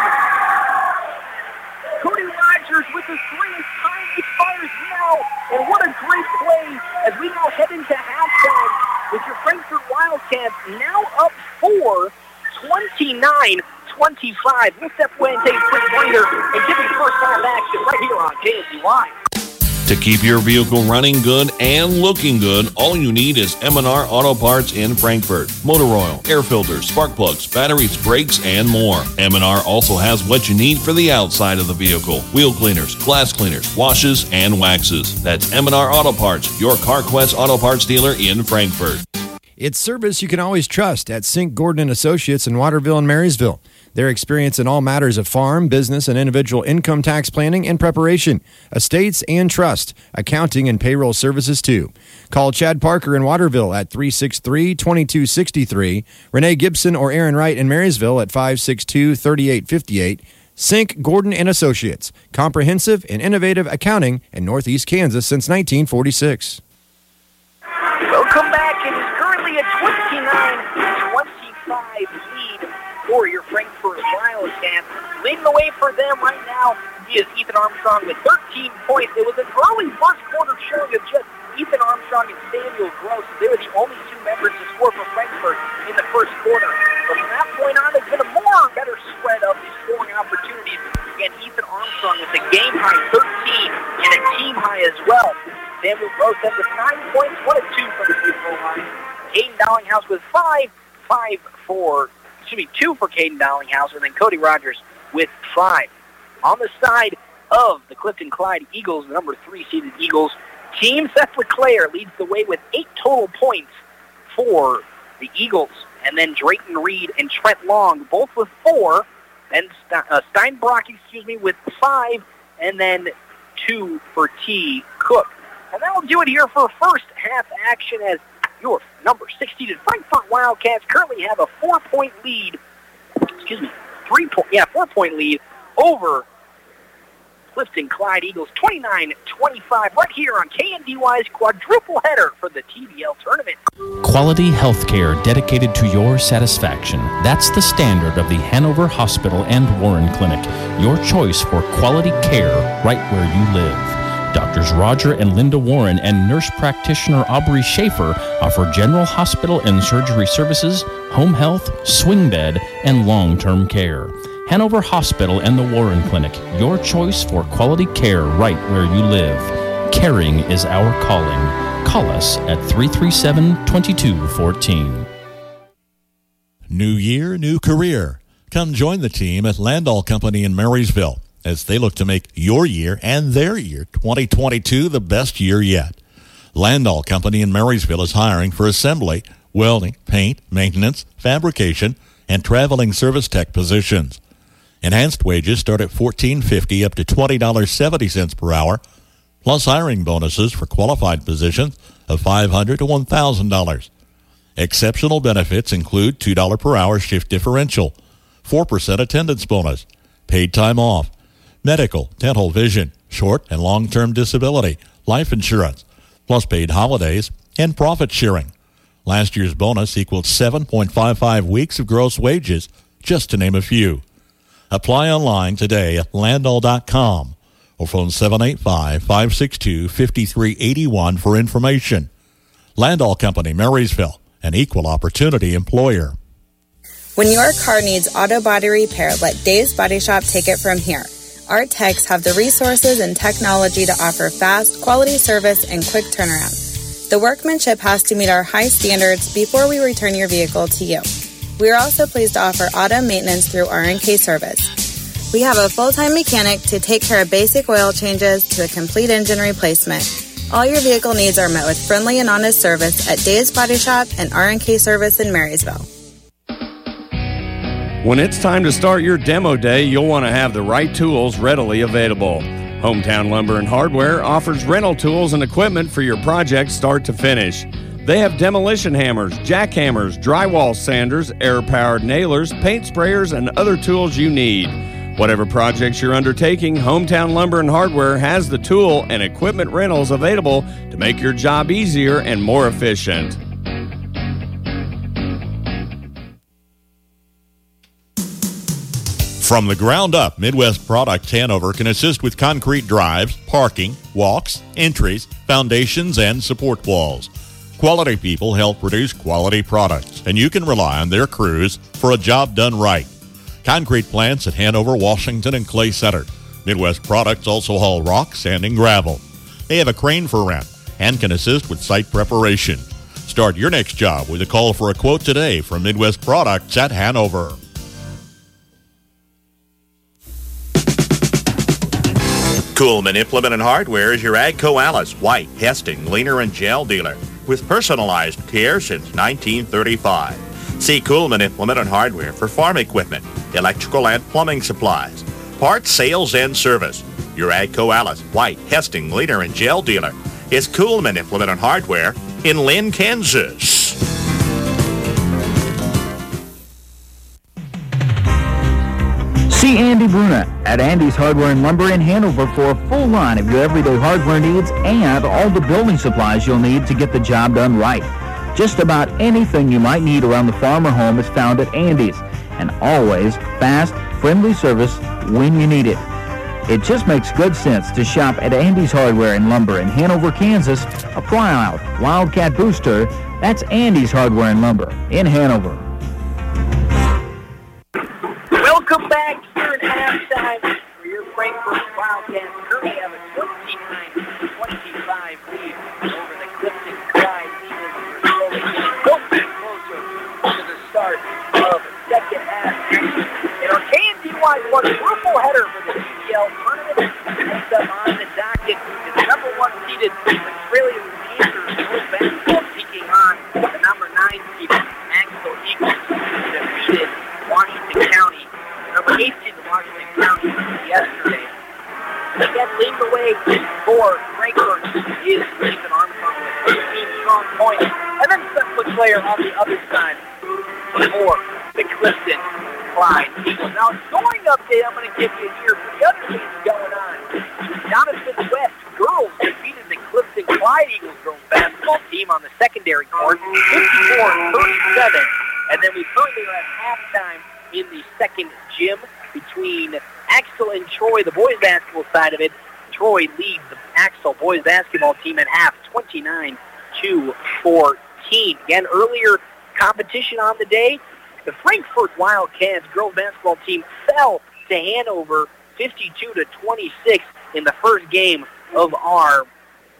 Cody Rogers with the three. Time expires now, and what a great play as we now head into halftime with your Frankfort Wildcats now up four, twenty-nine twenty-five. We'll step away and take a quick breather and give you first half action right here on K S C Live. To keep your vehicle running good and looking good, all you need is M and R Auto Parts in Frankfort. Motor oil, air filters, spark plugs, batteries, brakes, and more. M and R also has what you need for the outside of the vehicle. Wheel cleaners, glass cleaners, washes, and waxes. That's M and R Auto Parts, your CarQuest Auto Parts dealer in Frankfort. It's service you can always trust at Sink Gordon and Associates in Waterville and Marysville. Their experience in all matters of farm, business, and individual income tax planning and preparation, estates and trust, accounting and payroll services too. Call Chad Parker in Waterville at three six three, two two six three, Renee Gibson or Aaron Wright in Marysville at five six two, three eight five eight. Sink Gordon and Associates, comprehensive and innovative accounting in Northeast Kansas since nineteen forty-six. Welcome back. It is currently a twenty-nine twenty-five lead for your Frankfort Wildcats. Leading the way for them right now is Ethan Armstrong with thirteen points. It was an early first quarter showing of just Ethan Armstrong and Samuel Gross. They were the only two members to score for Frankfort in the first quarter. But from that point on, it's been a more better spread of the scoring opportunities. Again, Ethan Armstrong with a game-high thirteen and a team-high as well. Samuel Gross had with nine points, one and two from the free throw line. Caden Dollinghouse with five, five, four, excuse me, two for Caden Dollinghouse, and then Cody Rogers with five. On the side of the Clifton Clyde Eagles, the number three seeded Eagles team, Seth LeClaire leads the way with eight total points for the Eagles. And then Drayton Reed and Trent Long, both with four. Then uh, Steinbrock, excuse me, with five, and then two for T. Cook. And that will do it here for first half action as your number six seeded Frankfort Wildcats currently have a four-point lead, excuse me, three-point, yeah, four-point lead over Clifton Clyde Eagles, twenty-nine twenty-five, right here on K N D Y's quadruple header for the T B L tournament. Quality health care dedicated to your satisfaction. That's the standard of the Hanover Hospital and Warren Clinic. Your choice for quality care right where you live. Doctors Roger and Linda Warren and nurse practitioner Aubrey Schaefer offer general hospital and surgery services, home health, swing bed, and long-term care. Hanover Hospital and the Warren Clinic, your choice for quality care right where you live. Caring is our calling. Call us at three three seven, two two one four. New year, new career. Come join the team at Landall Company in Marysville as they look to make your year and their year twenty twenty-two the best year yet. Landall Company in Marysville is hiring for assembly, welding, paint, maintenance, fabrication, and traveling service tech positions. Enhanced wages start at fourteen fifty up to twenty dollars and seventy cents per hour, plus hiring bonuses for qualified positions of five hundred dollars to one thousand dollars. Exceptional benefits include two dollars per hour shift differential, four percent attendance bonus, paid time off, medical, dental, vision, short and long-term disability, life insurance, plus paid holidays and profit sharing. Last year's bonus equaled seven point five five weeks of gross wages, just to name a few. Apply online today at landall dot com or phone seven eight five, five six two, five three eight one for information. Landall Company, Marysville, an equal opportunity employer. When your car needs auto body repair, let Dave's Body Shop take it from here. Our techs have the resources and technology to offer fast, quality service and quick turnaround. The workmanship has to meet our high standards before we return your vehicle to you. We are also pleased to offer auto maintenance through R and K Service. We have a full-time mechanic to take care of basic oil changes to a complete engine replacement. All your vehicle needs are met with friendly and honest service at Dave's Body Shop and R and K Service in Marysville. When it's time to start your demo day, you'll want to have the right tools readily available. Hometown Lumber and Hardware offers rental tools and equipment for your project start to finish. They have demolition hammers, jackhammers, drywall sanders, air-powered nailers, paint sprayers, and other tools you need. Whatever projects you're undertaking, Hometown Lumber and Hardware has the tool and equipment rentals available to make your job easier and more efficient. From the ground up, Midwest Products Hanover can assist with concrete drives, parking, walks, entries, foundations, and support walls. Quality people help produce quality products, and you can rely on their crews for a job done right. Concrete plants at Hanover, Washington, and Clay Center. Midwest Products also haul rock, sand, and gravel. They have a crane for rent and can assist with site preparation. Start your next job with a call for a quote today from Midwest Products at Hanover. Coolman Implement and Hardware is your Agco Alice, White, Hesting, Leaner, and Gel dealer with personalized care since nineteen thirty-five. See Coolman Implement and Hardware for farm equipment, electrical and plumbing supplies, parts, sales, and service. Your Agco Alice, White, Hesting, Leaner, and Gel dealer is Coolman Implement and Hardware in Lynn, Kansas. See Andy Bruna at Andy's Hardware and Lumber in Hanover for a full line of your everyday hardware needs and all the building supplies you'll need to get the job done right. Just about anything you might need around the farm or home is found at Andy's, and always fast, friendly service when you need it. It just makes good sense to shop at Andy's Hardware and Lumber in Hanover, Kansas. Apply out Wildcat Booster. That's Andy's Hardware and Lumber in Hanover. Welcome back here at halftime for your Frankfort Wildcats. Currently have a twenty-nine twenty-five lead over the Clifton Clyde Eagles. We're slowly getting closer and closer to the start of the second half. And our K and D Y quadruple header for the C D L tournament. Next up on the docket is the number one seeded Australia Panthers girls basketball taking on the number nine seeded Axel Eagles, who defeated Washington County. Number eight seed Washington County yesterday. Again, leading the way for Frankfort is Nathan Armstrong with eighteen strong points. And then seven-foot player on the other side for the Clifton Clyde Eagles. Now, scoring update I'm going to give you here for the other games going on. Jonathan West girls defeated the Clifton Clyde Eagles girls basketball team on the secondary court, fifty-four thirty-seven. And then we currently are at halftime in the second gym between Axel and Troy, the boys basketball side of it. Troy leads the Axel boys basketball team at half, twenty-nine to fourteen. Again, earlier competition on the day, the Frankfort Wildcats girls basketball team fell to Hanover fifty-two to twenty-six in the first game of our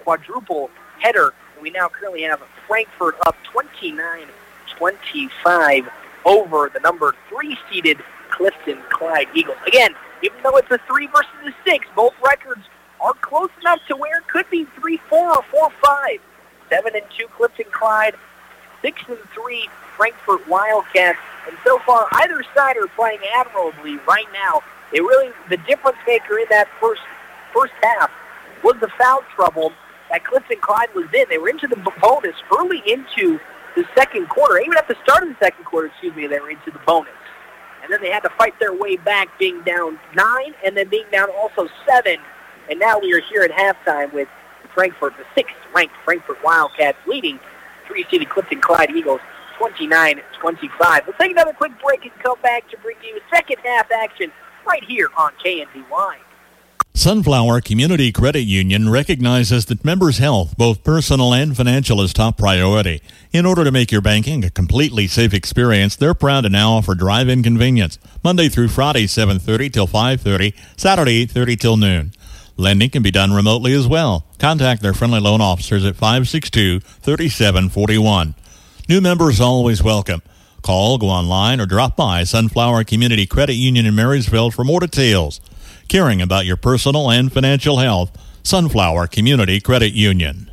quadruple header. And we now currently have Frankfort up twenty-nine twenty-five over the number three-seeded Clifton Clyde Eagles. Again, even though it's a three versus a six, both records are close enough to where it could be three four or four five. seven and two Clifton Clyde, six and three Frankfort Wildcats. And so far, either side are playing admirably right now. It really, the difference maker in that first first half was the foul trouble that Clifton Clyde was in. They were into the bonus early into the second quarter. Even at the start of the second quarter, excuse me, they were into the bonus. And then they had to fight their way back, being down nine and then being down also seven. And now we are here at halftime with Frankfort, the sixth-ranked Frankfort Wildcats, leading three-seeded Clifton Clyde Eagles twenty-nine twenty-five. We'll take another quick break and come back to bring you second half action right here on K N D Y. Sunflower Community Credit Union recognizes that members' health, both personal and financial, is top priority. In order to make your banking a completely safe experience, they're proud to now offer drive-in convenience, Monday through Friday, seven thirty till five thirty, Saturday, eight thirty till noon. Lending can be done remotely as well. Contact their friendly loan officers at five six two, three seven four one. New members always welcome. Call, go online, or drop by Sunflower Community Credit Union in Marysville for more details. Caring about your personal and financial health, Sunflower Community Credit Union.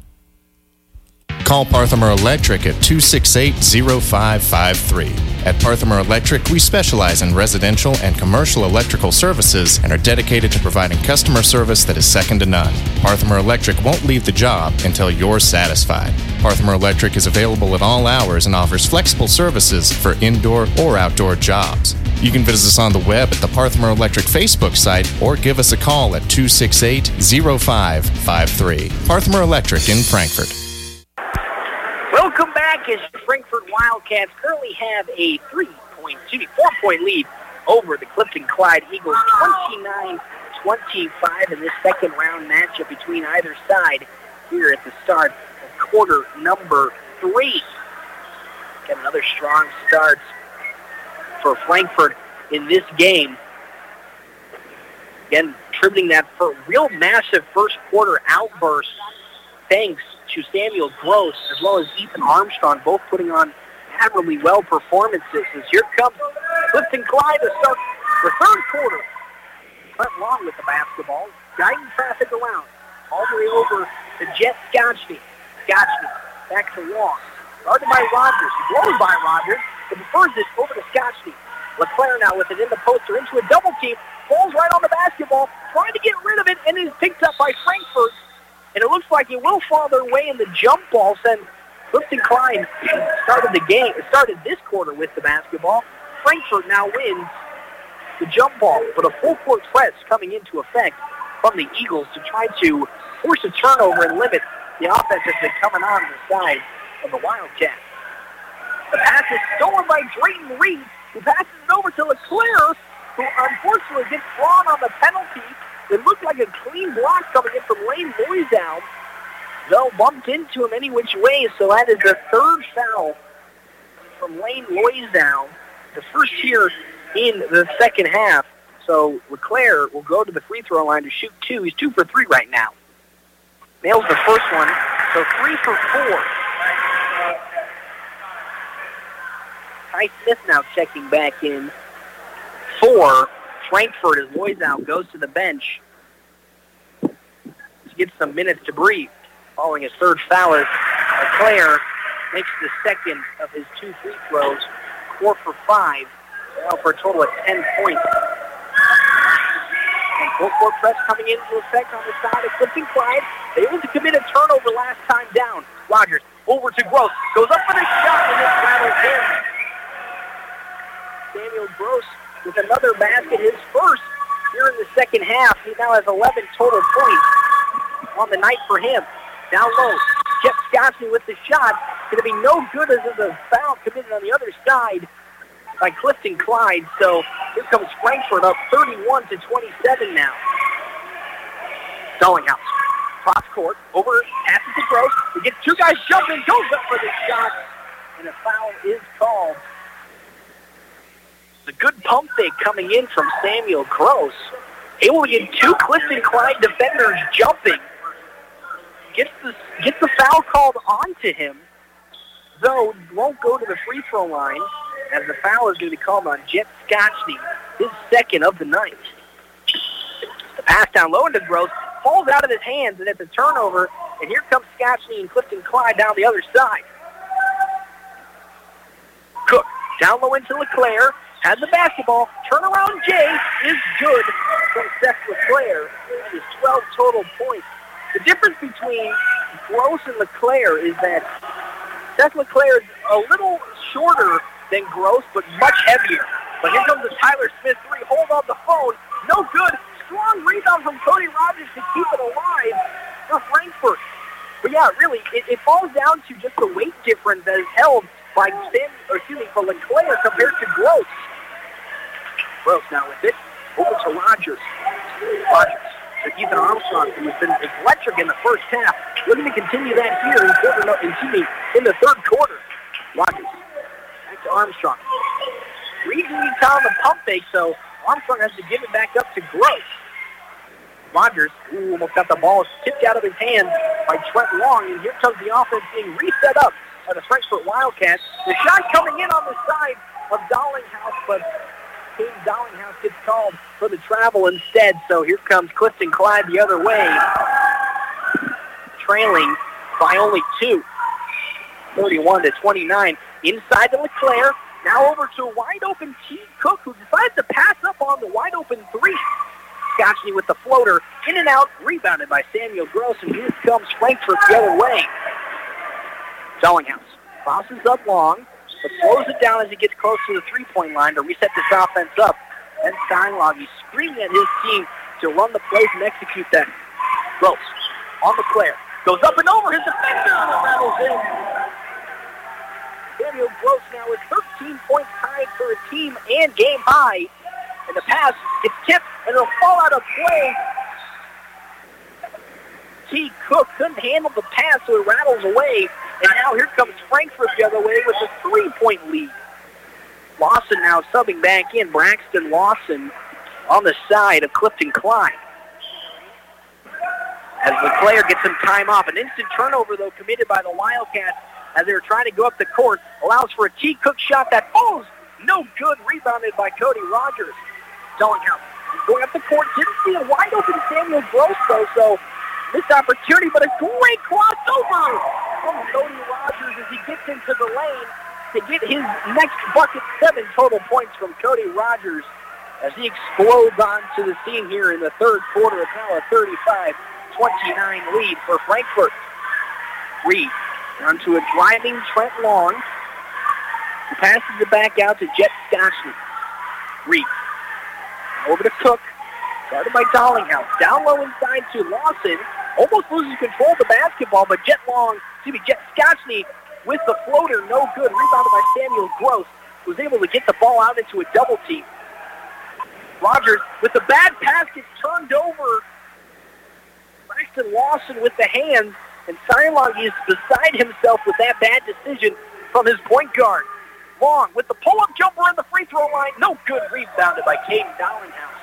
Call Parthamer Electric at two six eight, zero five five three. At Parthamer Electric, we specialize in residential and commercial electrical services and are dedicated to providing customer service that is second to none. Parthamer Electric won't leave the job until you're satisfied. Parthamer Electric is available at all hours and offers flexible services for indoor or outdoor jobs. You can visit us on the web at the Parthamer Electric Facebook site or give us a call at two six eight, zero five five three. Parthamer Electric in Frankfort. Welcome back as the Frankfort Wildcats currently have a three-point, excuse me, four-point lead over the Clifton Clyde Eagles, twenty-nine twenty-five in this second-round matchup between either side here at the start of quarter number three. Got another strong start for Frankfort in this game. Again, tributing that for real massive first-quarter outburst, thanks to Samuel Gross as well as Ethan Armstrong, both putting on admirably well performances. As here comes Clifton Clyde to start the third quarter. Clint Long with the basketball, guiding traffic around, all the way over to Jet Scotchney. Scotchney back to Long. Guarded by Rogers. He blows by Rogers, but prefers it over to Scotchney. LeClaire now with it in the poster into a double team. Falls right on the basketball, trying to get rid of it, and it is picked up by Frankfort. And it looks like it will fall their way in the jump ball, since Clifton Clyde started the game, started this quarter with the basketball. Frankfort now wins the jump ball, but a full court press coming into effect from the Eagles to try to force a turnover and limit the offense that's been coming on the side of the Wildcats. The pass is stolen by Drayton Reed, who passes it over to LeClaire, who unfortunately gets drawn on the penalty. It looked like a clean block coming in from Lane Loizow, though bumped into him any which way, so that is the third foul from Lane Loizow, the first here in the second half. So LeClaire will go to the free throw line to shoot two. He's two for three right now. Nails the first one, so three for four. Ty Smith now checking back in for Frankfort as Loizow goes to the bench to get some minutes to breathe. Following his third foul, LeClaire makes the second of his two free throws, four for five, now for a total of ten points. And full court press coming into effect on the side of Clifton Clyde. They able to commit a turnover last time down. Rogers over to Gross, goes up for the shot, and it rattles in. Samuel Gross with another basket, his first here in the second half. He now has eleven total points on the night for him. Down low, Jeff Scotchney with the shot. Going to be no good as there's a foul committed on the other side by Clifton Clyde. So here comes Frankfort up thirty-one to twenty-seven now. Stallinghouse, cross court, over, passes to Gross. He gets two guys jumping, goes up for the shot, and a foul is called. A good pump fake coming in from Samuel Gross. Able to get two Clifton Clyde defenders jumping. gets the, gets the foul called onto him, though won't go to the free throw line, as the foul is going to be called on Jet Scotchney, his second of the night. The pass down low into Gross, falls out of his hands, and it's a turnover, and here comes Scotchney and Clifton Clyde down the other side. Cook, down low into LeClaire, has the basketball. Turnaround J is good from Seth LeClaire. That is twelve total points. The difference between Gross and LeClaire is that Seth LeClaire is a little shorter than Gross, but much heavier. But here comes the Tyler Smith three. Hold on the phone. No good. Strong rebound from Cody Rogers to keep it alive for Frankfurt. But yeah, really, it, it falls down to just the weight difference that is held by Sam, or excuse me, for LeClaire compared to Gross. Gross now with it. Over to Rogers. Rogers to Ethan Armstrong, who has been electric in the first half. Looking to continue that here in, quarter, no, excuse me, in the third quarter. Rogers back to Armstrong. Reasoning on the pump fake, so Armstrong has to give it back up to Gross. Rogers, ooh, almost got the ball tipped out of his hands by Trent Long, and here comes the offense being reset up by the Frankfurt Wildcats. The shot coming in on the side of Dollinghouse, but King Dollinghouse gets called for the travel instead, so here comes Clifton Clyde the other way, trailing by only two, thirty-one to twenty-nine. Inside to LeClaire, now over to a wide-open T. Cook, who decides to pass up on the wide-open three. Scotchney with the floater, in and out, rebounded by Samuel Gross, and here comes Frankfurt the other way. Dollinghouse crosses up long, but slows it down as he gets close to the three-point line to reset this offense up. And Steinlag, he's screaming at his team to run the plays and execute that. Gross on LeClaire, goes up and over his defender, and it rattles in. Samuel Gross now with thirteen points tied for a team and game high. And the pass gets tipped, and it'll fall out of play. T. Cook couldn't handle the pass, so it rattles away. And now here comes Frankfurt the other way with a three-point lead. Lawson now subbing back in. Braxton Lawson on the side of Clifton Clyde. As LeClaire gets some time off. An instant turnover, though, committed by the Wildcats as they were trying to go up the court. Allows for a T. Cook shot that falls. No good. Rebounded by Cody Rogers. Dollinghouse going up the court. Didn't see a wide-open Samuel Gross, though, so missed opportunity, but a great crossover from Cody Rogers as he gets into the lane to get his next bucket. Seven total points from Cody Rogers as he explodes onto the scene here in the third quarter. It's now a thirty-five twenty-nine lead for Frankfurt. Reed down to a driving Trent Long. He passes it back out to Jet Scotchney. Reed over to Cook. Started by Dollinghouse. Down low inside to Lawson. Almost loses control of the basketball, but Jet Long, excuse me, Jet Scotchney with the floater, no good. Rebounded by Samuel Gross, was able to get the ball out into a double team. Rogers with the bad pass gets turned over. Braxton Lawson with the hands, and Steinlag is beside himself with that bad decision from his point guard. Long with the pull-up jumper on the free throw line. No good. Rebounded by Caden Dollinghouse.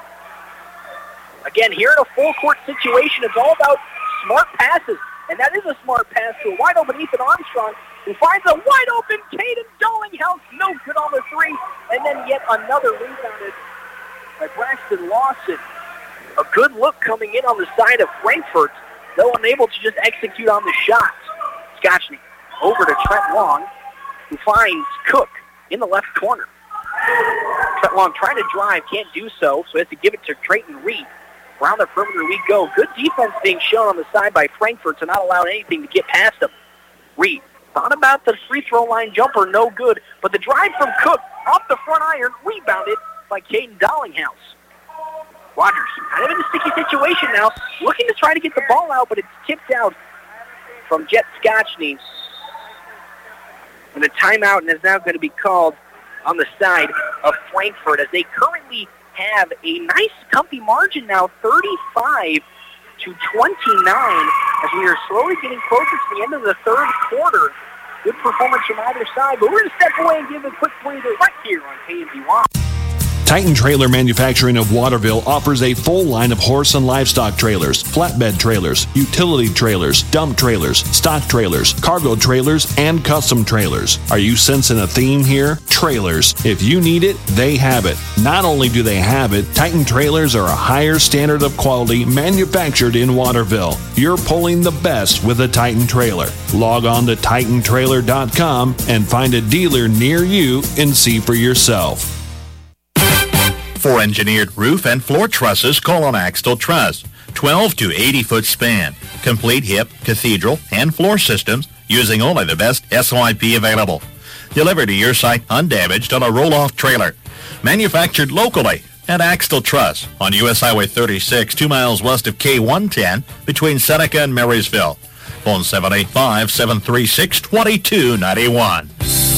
Again, here in a full-court situation, it's all about smart passes. And that is a smart pass to a wide-open Ethan Armstrong, who finds a wide-open Caden Dollinghouse. No good on the three. And then yet another rebounded by Braxton Lawson. A good look coming in on the side of Frankfurt, though unable to just execute on the shot. Scotchney over to Trent Long, who finds Cook in the left corner. Trent Long trying to drive, can't do so, so he has to give it to Drayton Reed. Around the perimeter we go. Good defense being shown on the side by Frankfurt to not allow anything to get past them. Reed thought about the free throw line jumper, no good, but the drive from Cook off the front iron, rebounded by Caden Dollinghouse. Rogers kind of in a sticky situation now, looking to try to get the ball out, but it's tipped out from Jet Scotchney. And a timeout and is now going to be called on the side of Frankfurt as they currently have a nice comfy margin now, thirty-five to twenty-nine, as we are slowly getting closer to the end of the third quarter. Good performance from either side, but we're going to step away and give a quick breather right here on K M D Y. Titan Trailer Manufacturing of Waterville offers a full line of horse and livestock trailers, flatbed trailers, utility trailers, dump trailers, stock trailers, cargo trailers, and custom trailers. Are you sensing a theme here? Trailers. If you need it, they have it. Not only do they have it, Titan Trailers are a higher standard of quality manufactured in Waterville. You're pulling the best with a Titan Trailer. Log on to titan trailer dot com and find a dealer near you and see for yourself. For engineered roof and floor trusses, call on Axtell Truss. twelve to eighty foot span. Complete hip, cathedral, and floor systems using only the best S Y P available. Delivered to your site undamaged on a roll-off trailer. Manufactured locally at Axtell Truss on U S Highway thirty-six, two miles west of K one ten between Seneca and Marysville. Phone seven eight five, seven three six, two two nine one.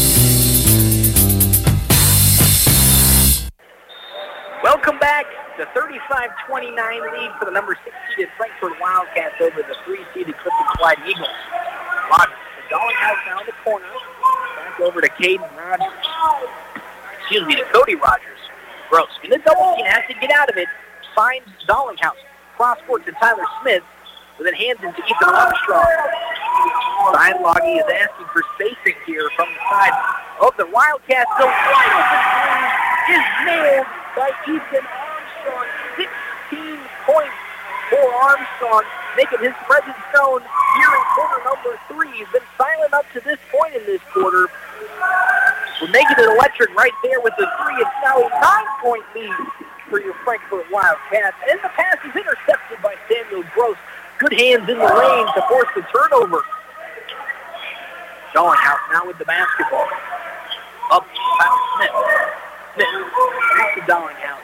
Welcome back. The thirty-five twenty-nine lead for the number six seeded Frankfort Wildcats over the three seeded Clifton Clyde Eagles. Rogers, the Dollinghouse now in the corner. Back over to Caden Rogers. Excuse me, to Cody Rogers. Gross. In the double team, has to get out of it. Finds Dollinghouse. Cross court to Tyler Smith. And then hands into Ethan Armstrong. Sidloggy is asking for spacing here from the side of the Wildcats. The wide open three is nailed by Ethan Armstrong. sixteen points for Armstrong, making his presence known here in quarter number three. He's been silent up to this point in this quarter. We're making it electric right there with the three. It's now a nine-point lead for your Frankfort Wildcats. And the pass is intercepted by Samuel Gross. Good hands in the lane to force the turnover. Dollinghouse now with the basketball. Up to Tyler Smith. Smith back to Dollinghouse.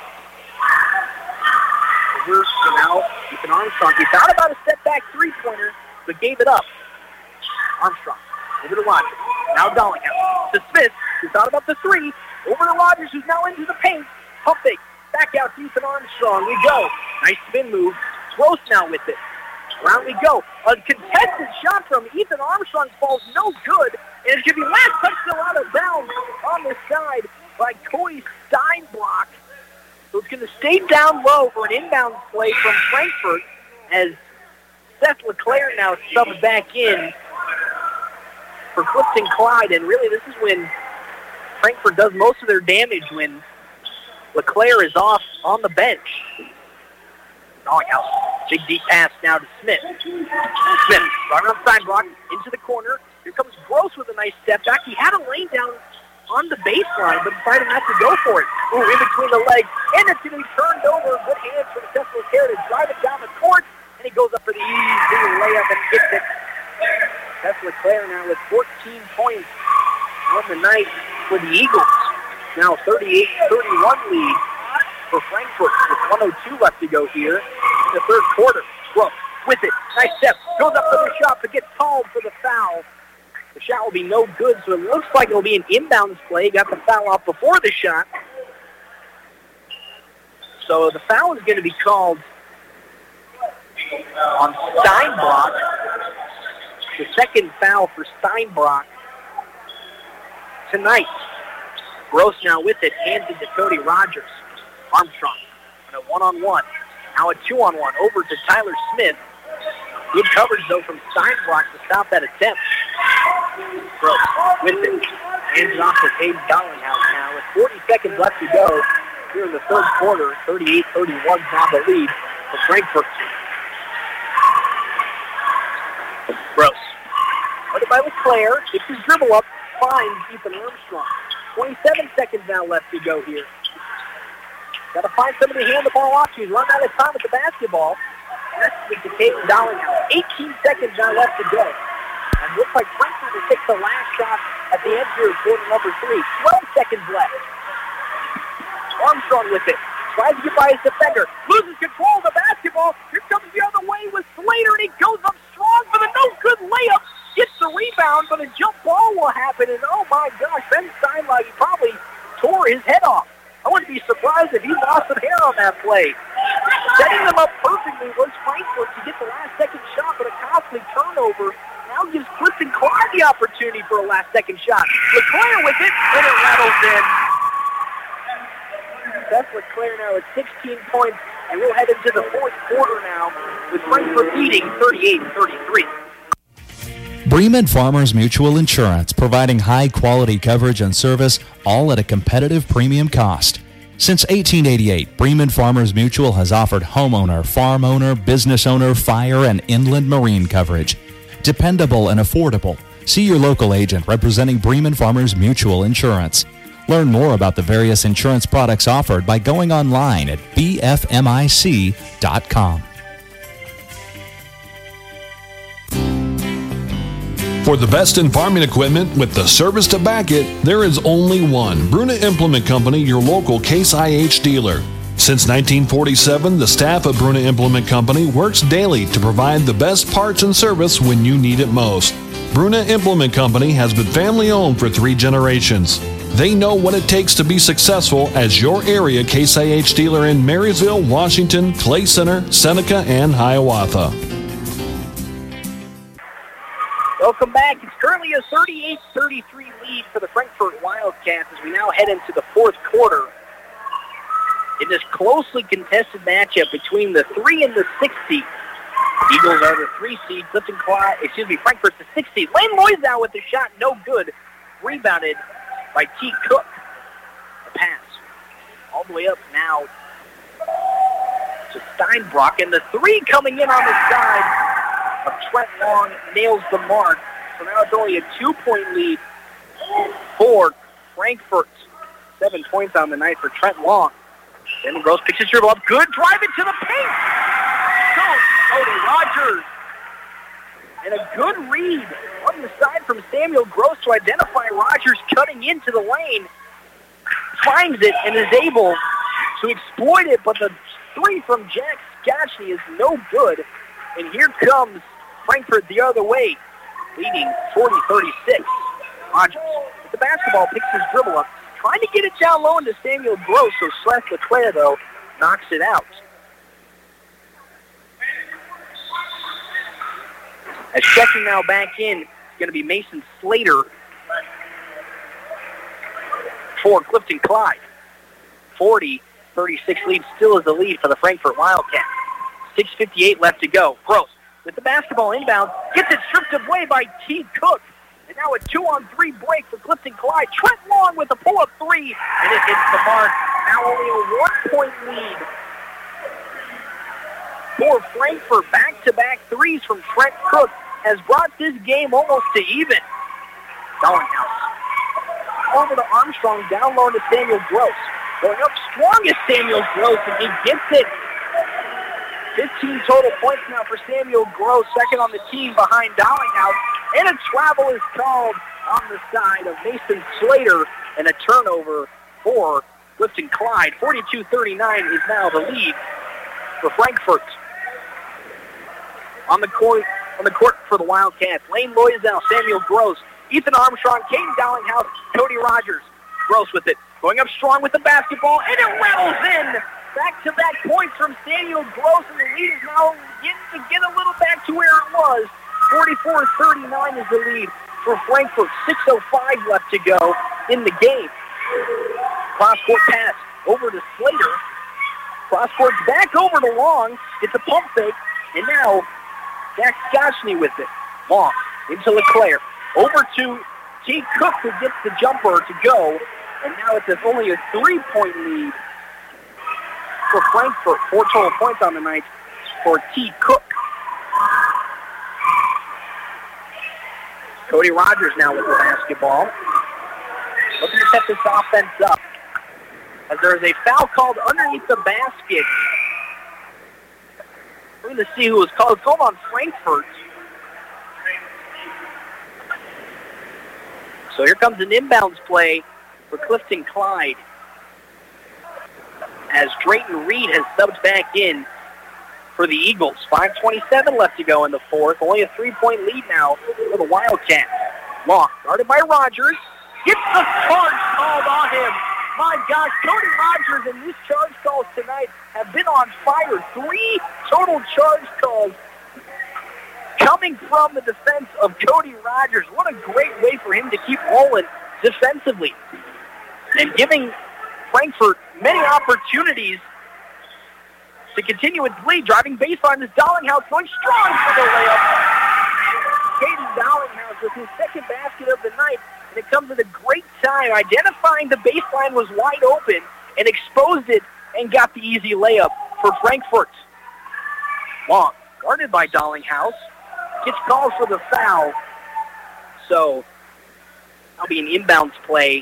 Reverse to now Ethan Armstrong. He thought about a step-back three-pointer, but gave it up. Armstrong over to Rogers. Now Dollinghouse to Smith, who thought about the three. Over to Rogers, who's now into the paint. Pump fake. Back out to Ethan Armstrong. We go. Nice spin move. Gross now with it. Around we go. A contested shot from Ethan Armstrong falls no good. And it's going to be last touch still out of bounds on the side by Corey Steinbrock. So it's going to stay down low for an inbound play from Frankfort as Seth LeClaire now subs back in for Clifton Clyde. And really this is when Frankfort does most of their damage, when LeClaire is off on the bench. Dollinghouse. Big deep pass now to Smith. Smith, right on Steinbrock, into the corner. Here comes Gross with a nice step back. He had a lane down on the baseline, but decided not to go for it. Ooh, in between the legs. And it's going to be turned over. Good hands from Seth LeClaire to drive it down the court. And he goes up for the easy layup and gets it. Seth LeClaire now with fourteen points on the night for the Eagles. Now thirty-eight thirty-one lead for Frankfort with one oh two left to go here in the third quarter. Gross with it. Nice step. Goes up for the shot, but gets called for the foul. The shot will be no good, so it looks like it'll be an inbounds play. Got the foul off before the shot. So the foul is going to be called on Steinbrock. The second foul for Steinbrock tonight. Gross now with it. Hands it to Cody Rogers. Armstrong on a one-on-one. Now a two-on-one over to Tyler Smith. Good coverage, though, from Steinbrock to stop that attempt. Gross with it. Hands it off to Caden Dollinghouse now with forty seconds left to go here in the third quarter. thirty-eight thirty-one now the lead for Frankfort. Gross. Put by LeClaire. Gets his dribble up. Finds Ethan Armstrong. twenty-seven seconds now left to go here. Got to find somebody to hand the ball off to. He's run out of time with the basketball. That's to Caden Dollinghouse. eighteen seconds now left to go. And looks like Frankfort will take the last shot at the end here of quarter number three. twelve seconds left. Armstrong with it. Tries to get by his defender. Loses control of the basketball. Here comes the other way with Slater, and he goes up strong for the no-good layup. Gets the rebound, but a jump ball will happen. And oh my gosh, Ben Steinlag, he probably tore his head off. I wouldn't be surprised if he lost some hair on that play. Setting them up perfectly was Frankfort to get the last second shot, but a costly turnover now gives Clifton Clyde the opportunity for a last second shot. LeClaire with it, and it rattles in. Seth LeClaire now at sixteen points, and we'll head into the fourth quarter now with Frankfort leading thirty-eight thirty-three. Bremen Farmers Mutual Insurance, providing high-quality coverage and service, all at a competitive premium cost. Since eighteen eighty-eight, Bremen Farmers Mutual has offered homeowner, farm owner, business owner, fire, and inland marine coverage. Dependable and affordable. See your local agent representing Bremen Farmers Mutual Insurance. Learn more about the various insurance products offered by going online at b f m i c dot com. For the best in farming equipment with the service to back it, there is only one. Bruna Implement Company, your local Case I H dealer. Since nineteen forty-seven, the staff of Bruna Implement Company works daily to provide the best parts and service when you need it most. Bruna Implement Company has been family-owned for three generations. They know what it takes to be successful as your area Case I H dealer in Marysville, Washington, Clay Center, Seneca, and Hiawatha. Welcome back. It's currently a thirty-eight thirty-three lead for the Frankfort Wildcats as we now head into the fourth quarter. In this closely contested matchup between the three and the six seed. Eagles are the three seed. Clifton Clyde, excuse me, Frankfort's the six seed. Lane Loisdow with the shot, no good. Rebounded by T. Cook. The pass all the way up now to Steinbrock, and the three coming in on the side of Trent Long nails the mark. So now it's only a two-point lead for Frankfort. Seven points on the night for Trent Long. Then Gross picks his dribble up. Good drive into the paint. Goes Cody Rogers. And a good read on the side from Samuel Gross to identify Rogers cutting into the lane. Finds it and is able to exploit it, but the three from Jack Scotchney is no good. And here comes Frankfort the other way, leading forty thirty-six. Rogers with the basketball, picks his dribble up, trying to get it down low into Samuel Gross, so Seth LeClaire, though, knocks it out. As checking now back in, it's going to be Mason Slater for Clifton Clyde. forty thirty-six lead still is the lead for the Frankfort Wildcats. six fifty-eight left to go. Gross with the basketball inbound, gets it stripped away by T. Cook. And now a two-on-three break for Clifton Clyde. Trent Long with a pull-up three, and it hits the mark. Now only a one-point lead for Frankfort. Back-to-back threes from Trent Cook has brought this game almost to even. Dallinghouse over to Armstrong, down low to Samuel Gross. Going up strong is Samuel Gross, and he gets it. fifteen total points now for Samuel Gross, second on the team behind Dallinghouse. And a travel is called on the side of Mason Slater, and a turnover for Clifton Clyde. forty-two thirty-nine is now the lead for Frankfort. On the court, on the court for the Wildcats, Lane Loisel, Samuel Gross, Ethan Armstrong, Caden Dallinghouse, Cody Rogers. Gross with it, going up strong with the basketball, and it rattles in. Back-to-back points from Samuel Gross, and the lead is now getting to get a little back to where it was. forty-four thirty-nine is the lead for Frankfort. six oh five left to go in the game. Cross-court pass over to Slater. Cross-court back over to Long. It's a pump fake, and now Jack Scotchney with it. Long into LeClaire. Over to T. Cook, who gets the jumper to go, and now it's only a three-point lead for Frankfort. Four total points on the night for T. Cook. Cody Rogers now with the basketball. Looking to set this offense up. As there is a foul called underneath the basket. We're going to see who was called. It's called on Frankfort. So here comes an inbounds play for Clifton Clyde. As Drayton Reed has subbed back in for the Eagles. five twenty-seven left to go in the fourth. Only a three-point lead now for the Wildcats. Long, guarded by Rogers. Gets the charge called on him. My gosh, Cody Rogers and these charge calls tonight have been on fire. Three total charge calls coming from the defense of Cody Rogers. What a great way for him to keep rolling defensively. And giving Frankfort many opportunities to continue its lead. Driving baseline is Dollinghouse going strong for the layup. Caden Dollinghouse with his second basket of the night, and it comes at a great time, identifying the baseline was wide open and exposed it and got the easy layup for Frankfort. Long, guarded by Dollinghouse, gets called for the foul, so that'll be an inbounds play.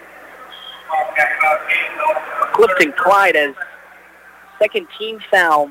Clifton Clyde has second team foul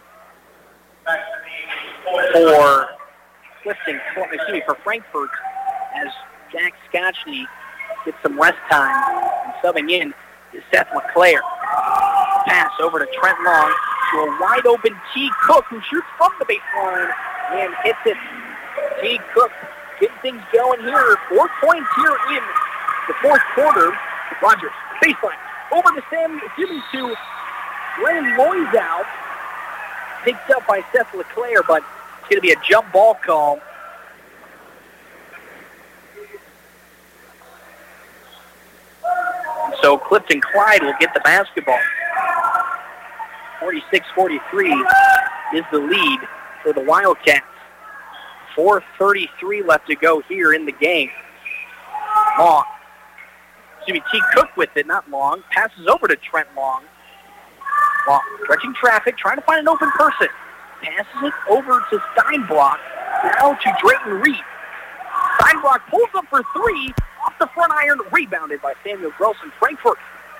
for Clifton, excuse me, for Frankfort, as Jack Scotchney gets some rest time. And subbing in is Seth LeClaire. Pass over to Trent Long to a wide open T. Cook, who shoots from the baseline and hits it. T. Cook getting things going here. Four points here in the fourth quarter. Rogers, baseline, over to Sam, excuse me, to Glenn Loizow. Picked up by Seth LeClaire, but it's going to be a jump ball call. So Clifton Clyde will get the basketball. forty-six forty-three is the lead for the Wildcats. four thirty-three left to go here in the game. Long. Excuse me, T. Cook with it, not Long. Passes over to Trent Long. Long, stretching traffic, trying to find an open person. Passes it over to Steinbrock. Now to Drayton Reed. Steinbrock pulls up for three. Off the front iron, rebounded by Samuel Gross in Frankfort.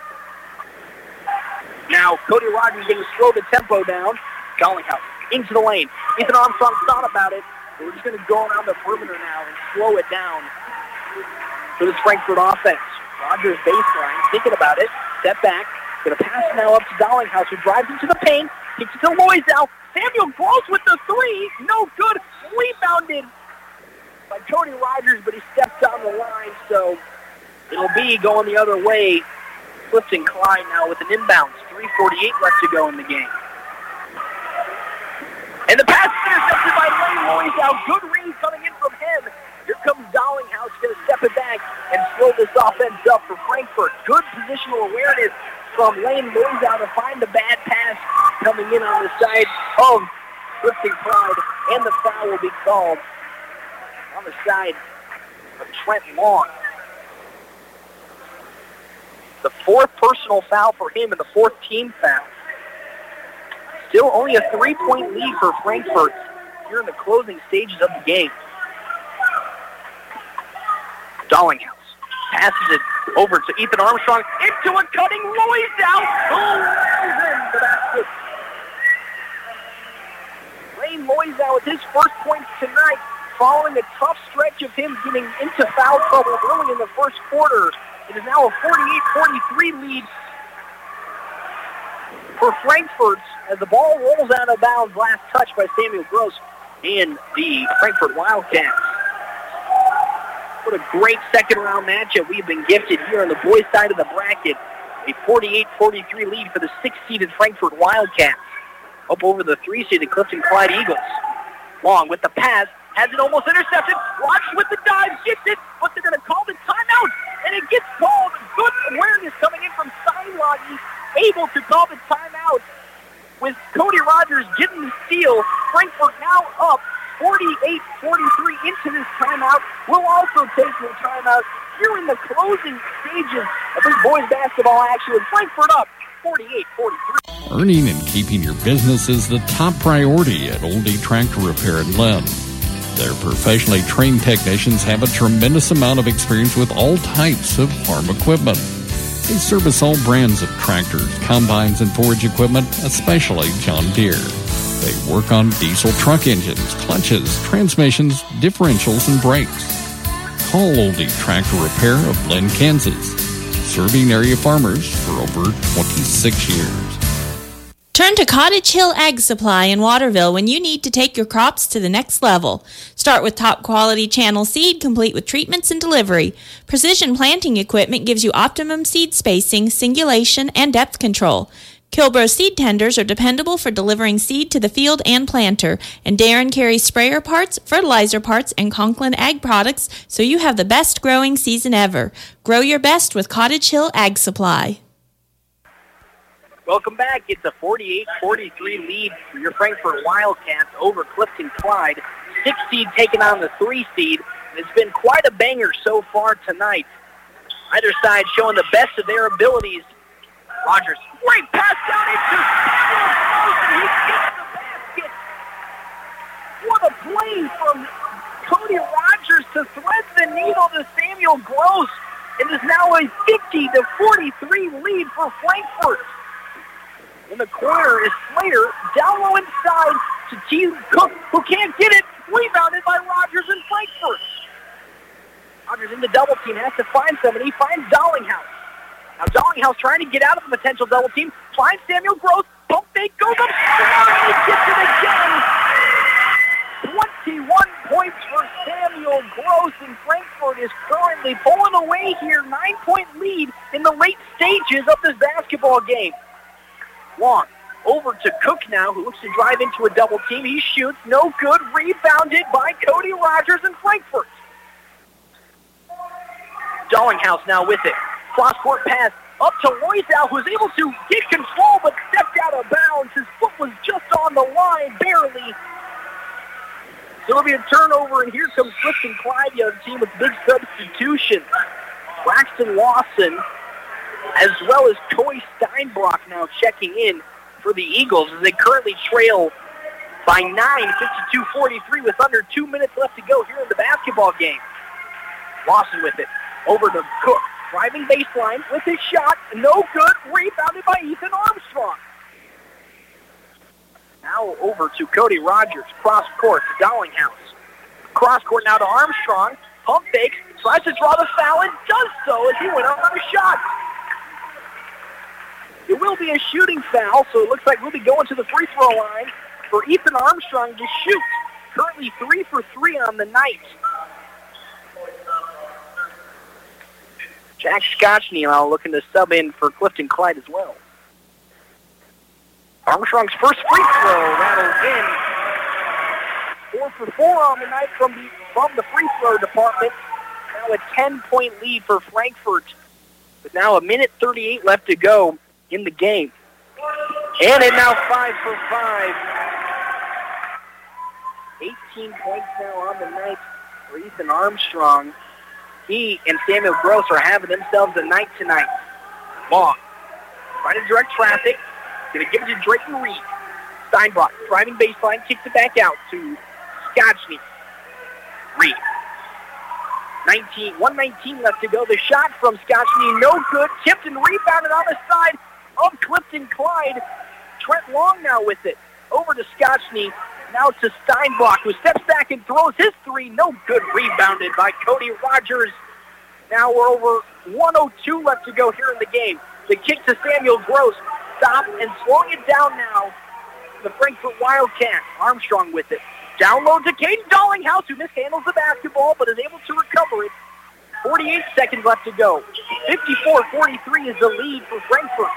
Now Cody Rogers going to slow the tempo down. Dollinghouse into the lane. Ethan Armstrong thought about it. We're just going to go around the perimeter now and slow it down for this Frankfort offense. Rogers baseline, thinking about it. Step back. Going to pass now up to Dollinghouse, who drives into the paint. Kicks it to Loizow. Samuel Gross with the three. No good. Rebounded by Cody Rogers, but he stepped on the line, so it'll be going the other way. Clifton Clyde now with an inbounds. three forty-eight left to go in the game. And the pass intercepted by Lane Loizow. Good read coming in from him. Here comes Dollinghouse, going to step it back and slow this offense up for Frankfort. Good positional awareness from Lane Loizow to find the bad pass coming in on the side of Clifton Clyde, and the foul will be called on the side of Trent Long. The fourth personal foul for him and the fourth team foul. Still only a three-point lead for Frankfort here in the closing stages of the game. Dollinghouse passes it over to Ethan Armstrong, into a cutting Loizow, who is in the basket. Lane Loizow with his first points tonight, following a tough stretch of him getting into foul trouble early in the first quarter. It is now a forty-eight forty-three lead for Frankfurt as the ball rolls out of bounds. Last touch by Samuel Gross and the Frankfurt Wildcats. What a great second-round matchup we've been gifted here on the boys' side of the bracket. A forty-eight forty-three lead for the six-seeded Frankfurt Wildcats. Up over the three-seeded Clifton Clyde Eagles. Long with the pass. Has it almost intercepted. Rogers with the dive. Gets it, but they're going to call the timeout. And it gets called. Good awareness coming in from Steinlage. Able to call the timeout with Cody Rogers getting the steal. Frankfurt now up forty-eight forty-three into this timeout. We'll also take the timeout here in the closing stages of this boys basketball action with Frankfurt up forty-eight forty-three. Earning and keeping your business is the top priority at Oldie Tractor Repair in Lynn. Their professionally trained technicians have a tremendous amount of experience with all types of farm equipment. They service all brands of tractors, combines, and forage equipment, especially John Deere. They work on diesel truck engines, clutches, transmissions, differentials, and brakes. Call Oldie Tractor Repair of Lynn, Kansas, serving area farmers for over twenty-six years. Turn to Cottage Hill Ag Supply in Waterville when you need to take your crops to the next level. Start with top quality channel seed complete with treatments and delivery. Precision planting equipment gives you optimum seed spacing, singulation, and depth control. Kilbro seed tenders are dependable for delivering seed to the field and planter, and Darren carries sprayer parts, fertilizer parts, and Conklin Ag products so you have the best growing season ever. Grow your best with Cottage Hill Ag Supply. Welcome back. It's a forty-eight forty-three lead for your Frankfort Wildcats over Clifton Clyde. Six seed taking on the three seed. It's been quite a banger so far tonight. Either side showing the best of their abilities. Rogers, great pass down into and he gets the basket. What a play from Cody Rogers to thread the needle to Samuel Gross. It is now a fifty to forty-three lead for Frankfort. In the corner is Slater, down low inside to T. Cook, who can't get it. Rebounded by Rogers and Frankfort. Rogers in the double team, has to find somebody. He finds Dollinghouse. Now Dollinghouse trying to get out of the potential double team. Finds Samuel Gross. Pump fake goes up. And he gets it again. twenty-one points for Samuel Gross, and Frankfort is currently pulling away here. Nine-point lead in the late stages of this basketball game. Long over to Cook now, who looks to drive into a double team. He shoots, no good. Rebounded by Cody Rogers and Frankfort. Dollinghouse now with it. Cross-court pass up to Loisow, who's able to get control but stepped out of bounds. His foot was just on the line, barely. So it'll be a turnover, and here comes Clifton Clyde, the other team with big substitution. Braxton Lawson, as well as Coy Steinbrock now checking in for the Eagles as they currently trail by nine, fifty-two forty-three with under two minutes left to go here in the basketball game. Lawson with it. Over to Cook. Driving baseline with his shot. No good. Rebounded by Ethan Armstrong. Now over to Cody Rogers. Cross court to Dollinghouse. Cross court now to Armstrong. Pump fakes. Tries to draw the foul and does so as he went on a shot. It will be a shooting foul, so it looks like we'll be going to the free throw line for Ethan Armstrong to shoot. Currently three for three on the night. Jack Scotchney now looking to sub in for Clifton Clyde as well. Armstrong's first free throw rattles in. Four for four on the night from the from the free throw department. Now a ten-point lead for Frankfort. With now a minute thirty-eight left to go in the game. And it now five for five. eighteen points now on the night for Ethan Armstrong. He and Samuel Gross are having themselves a night tonight. Long. Trying to direct traffic. Going to give it to Drayton Reed. Steinbrock driving baseline. Kicks it back out to Scotchney. Reed. nineteen, one nineteen left to go. The shot from Scotchney, no good. Tipped and rebounded on the side of Clifton Clyde. Trent Long now with it. Over to Scotchney. Now to Steinbrock, who steps back and throws his three. No good. Rebounded by Cody Rogers. Now we're over one oh two left to go here in the game. The kick to Samuel Gross. Stop and slowing it down now. The Frankfort Wildcats. Armstrong with it. Down low to Caden Dollinghouse, who mishandles the basketball but is able to recover it. forty-eight seconds left to go. fifty-four forty-three is the lead for Frankfort.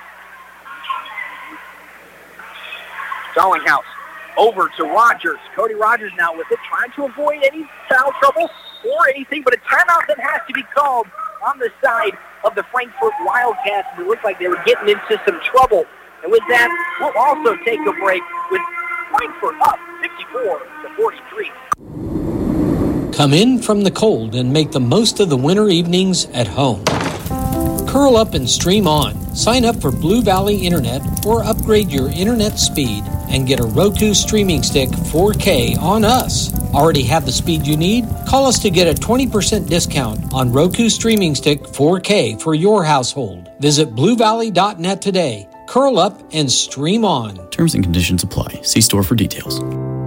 Dollinghouse over to Rogers. Cody Rogers now with it, trying to avoid any foul trouble or anything, but a timeout that has to be called on the side of the Frankfort Wildcats. It looked like they were getting into some trouble. And with that, we'll also take a break with Frankfort up fifty-four to forty-three. Come in from the cold and make the most of the winter evenings at home. Curl up and stream on. Sign up for Blue Valley Internet or upgrade your internet speed and get a Roku streaming stick four K on us. Already have the speed you need? Call us to get a twenty percent discount on Roku streaming stick four K for your household. Visit blue valley dot net today. Curl up and stream on. Terms and conditions apply. See store for details.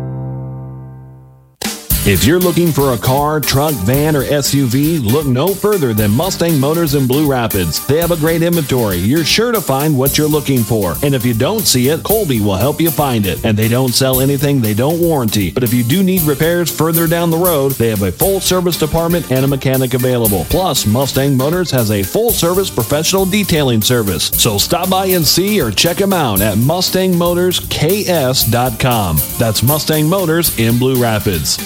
If you're looking for a car, truck, van, or S U V, look no further than Mustang Motors in Blue Rapids. They have a great inventory. You're sure to find what you're looking for. And if you don't see it, Colby will help you find it. And they don't sell anything they don't warranty. But if you do need repairs further down the road, they have a full service department and a mechanic available. Plus, Mustang Motors has a full service professional detailing service. So stop by and see or check them out at mustang motors k s dot com. That's Mustang Motors in Blue Rapids.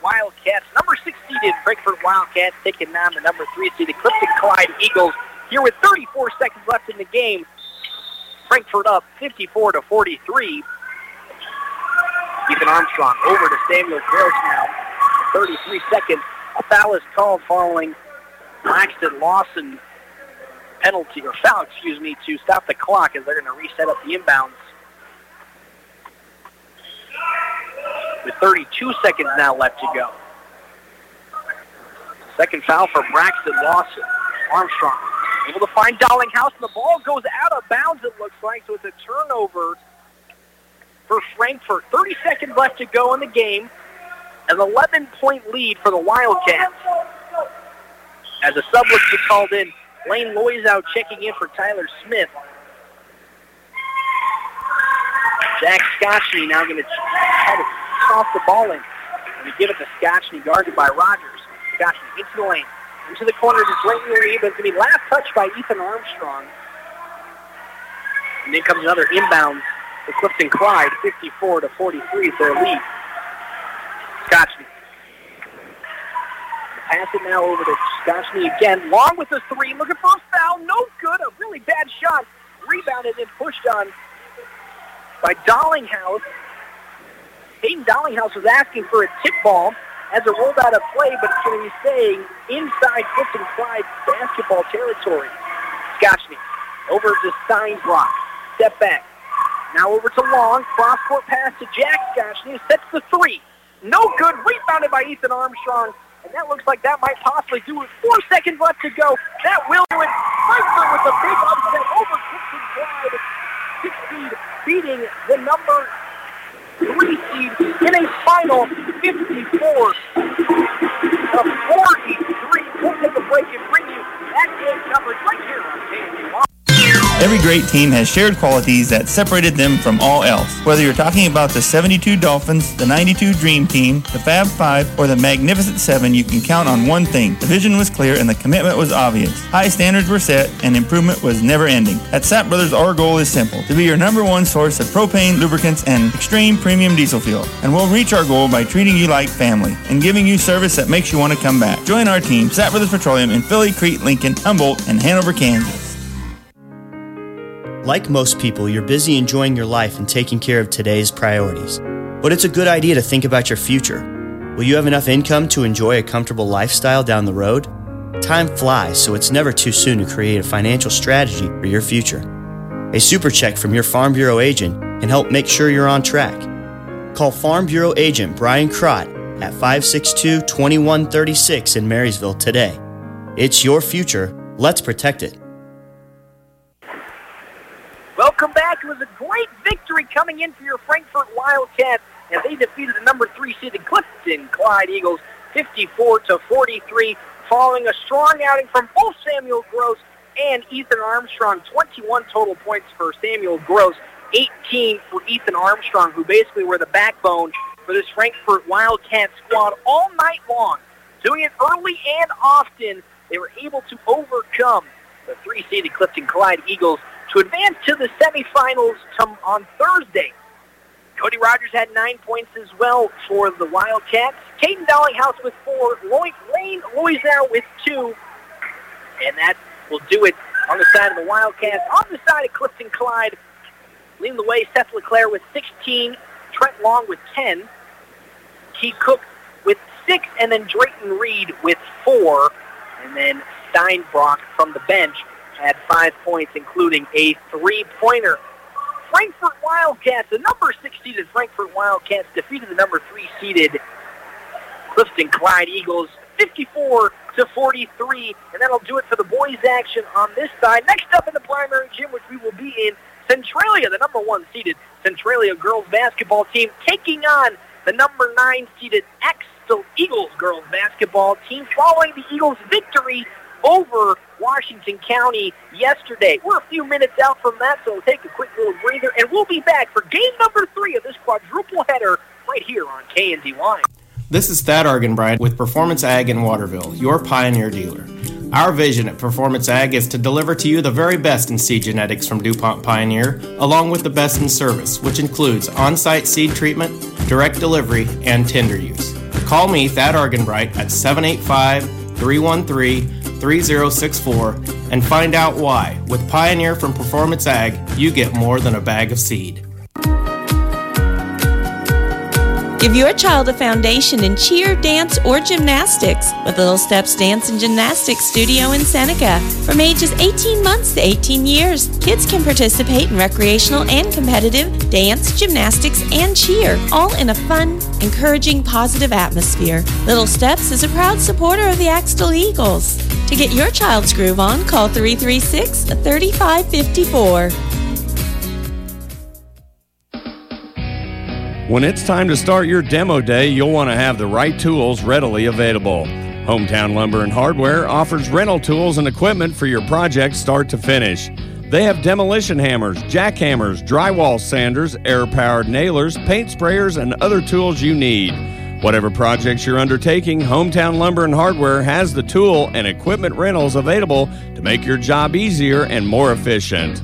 Wildcats. Number six seeded Frankfort Wildcats taking on the number three seeded Clifton Clyde Eagles. Here with thirty-four seconds left in the game. Frankfort up fifty-four to forty-three. Ethan Armstrong over to Samuel Gross now. thirty-three seconds. A foul is called following Braxton Lawson penalty, or foul, excuse me, to stop the clock as they're going to reset up the inbounds. With thirty-two seconds now left to go. Second foul for Braxton Lawson. Armstrong able to find Dollinghouse, and the ball goes out of bounds, it looks like, so it's a turnover for Frankfort. thirty seconds left to go in the game. An eleven-point lead for the Wildcats. As a sub looks to be called in, Lane Loizow checking in for Tyler Smith. Jack Scotchney now going to try to toss the ball in. And give it to Scotchney, guarded by Rogers. Scotchney into the lane. Into the corner to Drayton Reed, but it's going to be last touch by Ethan Armstrong. And then comes another inbound for Clifton Clyde, fifty-four to forty-three is their lead. Scotchney. Pass it now over to Scotchney again. Long with the three. Looking for a foul. No good. A really bad shot. Rebounded and pushed on by Dollinghouse. Hayden Dollinghouse was asking for a tip ball as it rolled out of play, but it's going to be staying inside Clifton Clyde basketball territory. Scotchney over to Steinbrock. Step back. Now over to Long. Cross-court pass to Jack Scotchney. Sets the three. No good. Rebounded by Ethan Armstrong. And that looks like that might possibly do it. Four seconds left to go. That will do it. Frankfort with a big upset over Clifton Clyde. Six seed beating the number three seed in a final fifty-four to forty-three. We'll take a break and bring you that game coverage right here on K N D Y. Every great team has shared qualities that separated them from all else. Whether you're talking about the seventy-two Dolphins, the ninety-two Dream Team, the Fab Five, or the Magnificent Seven, you can count on one thing. The vision was clear and the commitment was obvious. High standards were set and improvement was never ending. At Sapp Brothers, our goal is simple: to be your number one source of propane, lubricants, and extreme premium diesel fuel. And we'll reach our goal by treating you like family and giving you service that makes you want to come back. Join our team, Sapp Brothers Petroleum, in Philly, Crete, Lincoln, Humboldt, and Hanover, Kansas. Like most people, you're busy enjoying your life and taking care of today's priorities. But it's a good idea to think about your future. Will you have enough income to enjoy a comfortable lifestyle down the road? Time flies, so it's never too soon to create a financial strategy for your future. A super check from your Farm Bureau agent can help make sure you're on track. Call Farm Bureau agent Brian Crott at five six two, two one three six in Marysville today. It's your future. Let's protect it. Welcome back. It was a great victory coming in for your Frankfort Wildcats as they defeated the number three seeded Clifton Clyde Eagles fifty-four to forty-three, following a strong outing from both Samuel Gross and Ethan Armstrong. twenty-one total points for Samuel Gross, eighteen for Ethan Armstrong, who basically were the backbone for this Frankfort Wildcat squad all night long. Doing it early and often, they were able to overcome the three seeded Clifton Clyde Eagles to advance to the semifinals on Thursday. Cody Rogers had nine points as well for the Wildcats. Caden Dollinghouse with four. Lane Loizow with two. And that will do it on the side of the Wildcats. On the side of Clifton Clyde, leading the way, Seth LeClaire with sixteen. Trent Long with ten. Key Cook with six. And then Drayton Reed with four. And then Steinbrock from the bench had five points, including a three-pointer. Frankfort Wildcats, the number six-seeded Frankfort Wildcats, defeated the number three-seeded Clifton Clyde Eagles, fifty-four to forty-three, and that'll do it for the boys' action on this side. Next up in the primary gym, which we will be in, Centralia, the number one-seeded Centralia girls basketball team, taking on the number nine-seeded Axtell Eagles girls basketball team, following the Eagles' victory over Washington County yesterday. We're a few minutes out from that, so we'll take a quick little breather, and we'll be back for game number three of this quadruple header right here on K N D Y. This is Thad Argenbright with Performance Ag in Waterville, your Pioneer dealer. Our vision at Performance Ag is to deliver to you the very best in seed genetics from DuPont Pioneer, along with the best in service, which includes on-site seed treatment, direct delivery, and tender use. Call me, Thad Argenbright, at seven eight five, three one three, three zero six four and find out why. With Pioneer from Performance Ag, you get more than a bag of seed. Give your child a foundation in cheer, dance, or gymnastics with Little Steps Dance and Gymnastics Studio in Seneca. From ages eighteen months to eighteen years, kids can participate in recreational and competitive dance, gymnastics, and cheer, all in a fun, encouraging, positive atmosphere. Little Steps is a proud supporter of the Axtell Eagles. To get your child's groove on, call three three six, three five five four. When it's time to start your demo day, you'll want to have the right tools readily available. Hometown Lumber and Hardware offers rental tools and equipment for your project start to finish. They have demolition hammers, jackhammers, drywall sanders, air-powered nailers, paint sprayers, and other tools you need. Whatever projects you're undertaking, Hometown Lumber and Hardware has the tool and equipment rentals available to make your job easier and more efficient.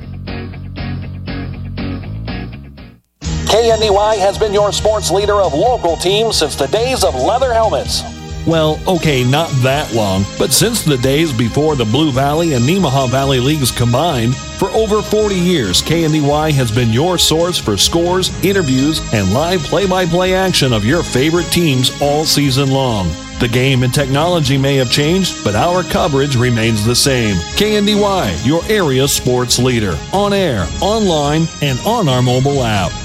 K N D Y has been your sports leader of local teams since the days of leather helmets. Well, okay, not that long, but since the days before the Blue Valley and Nemaha Valley Leagues combined, for over forty years, K N D Y has been your source for scores, interviews, and live play-by-play action of your favorite teams all season long. The game and technology may have changed, but our coverage remains the same. K N D Y, your area sports leader, on air, online, and on our mobile app.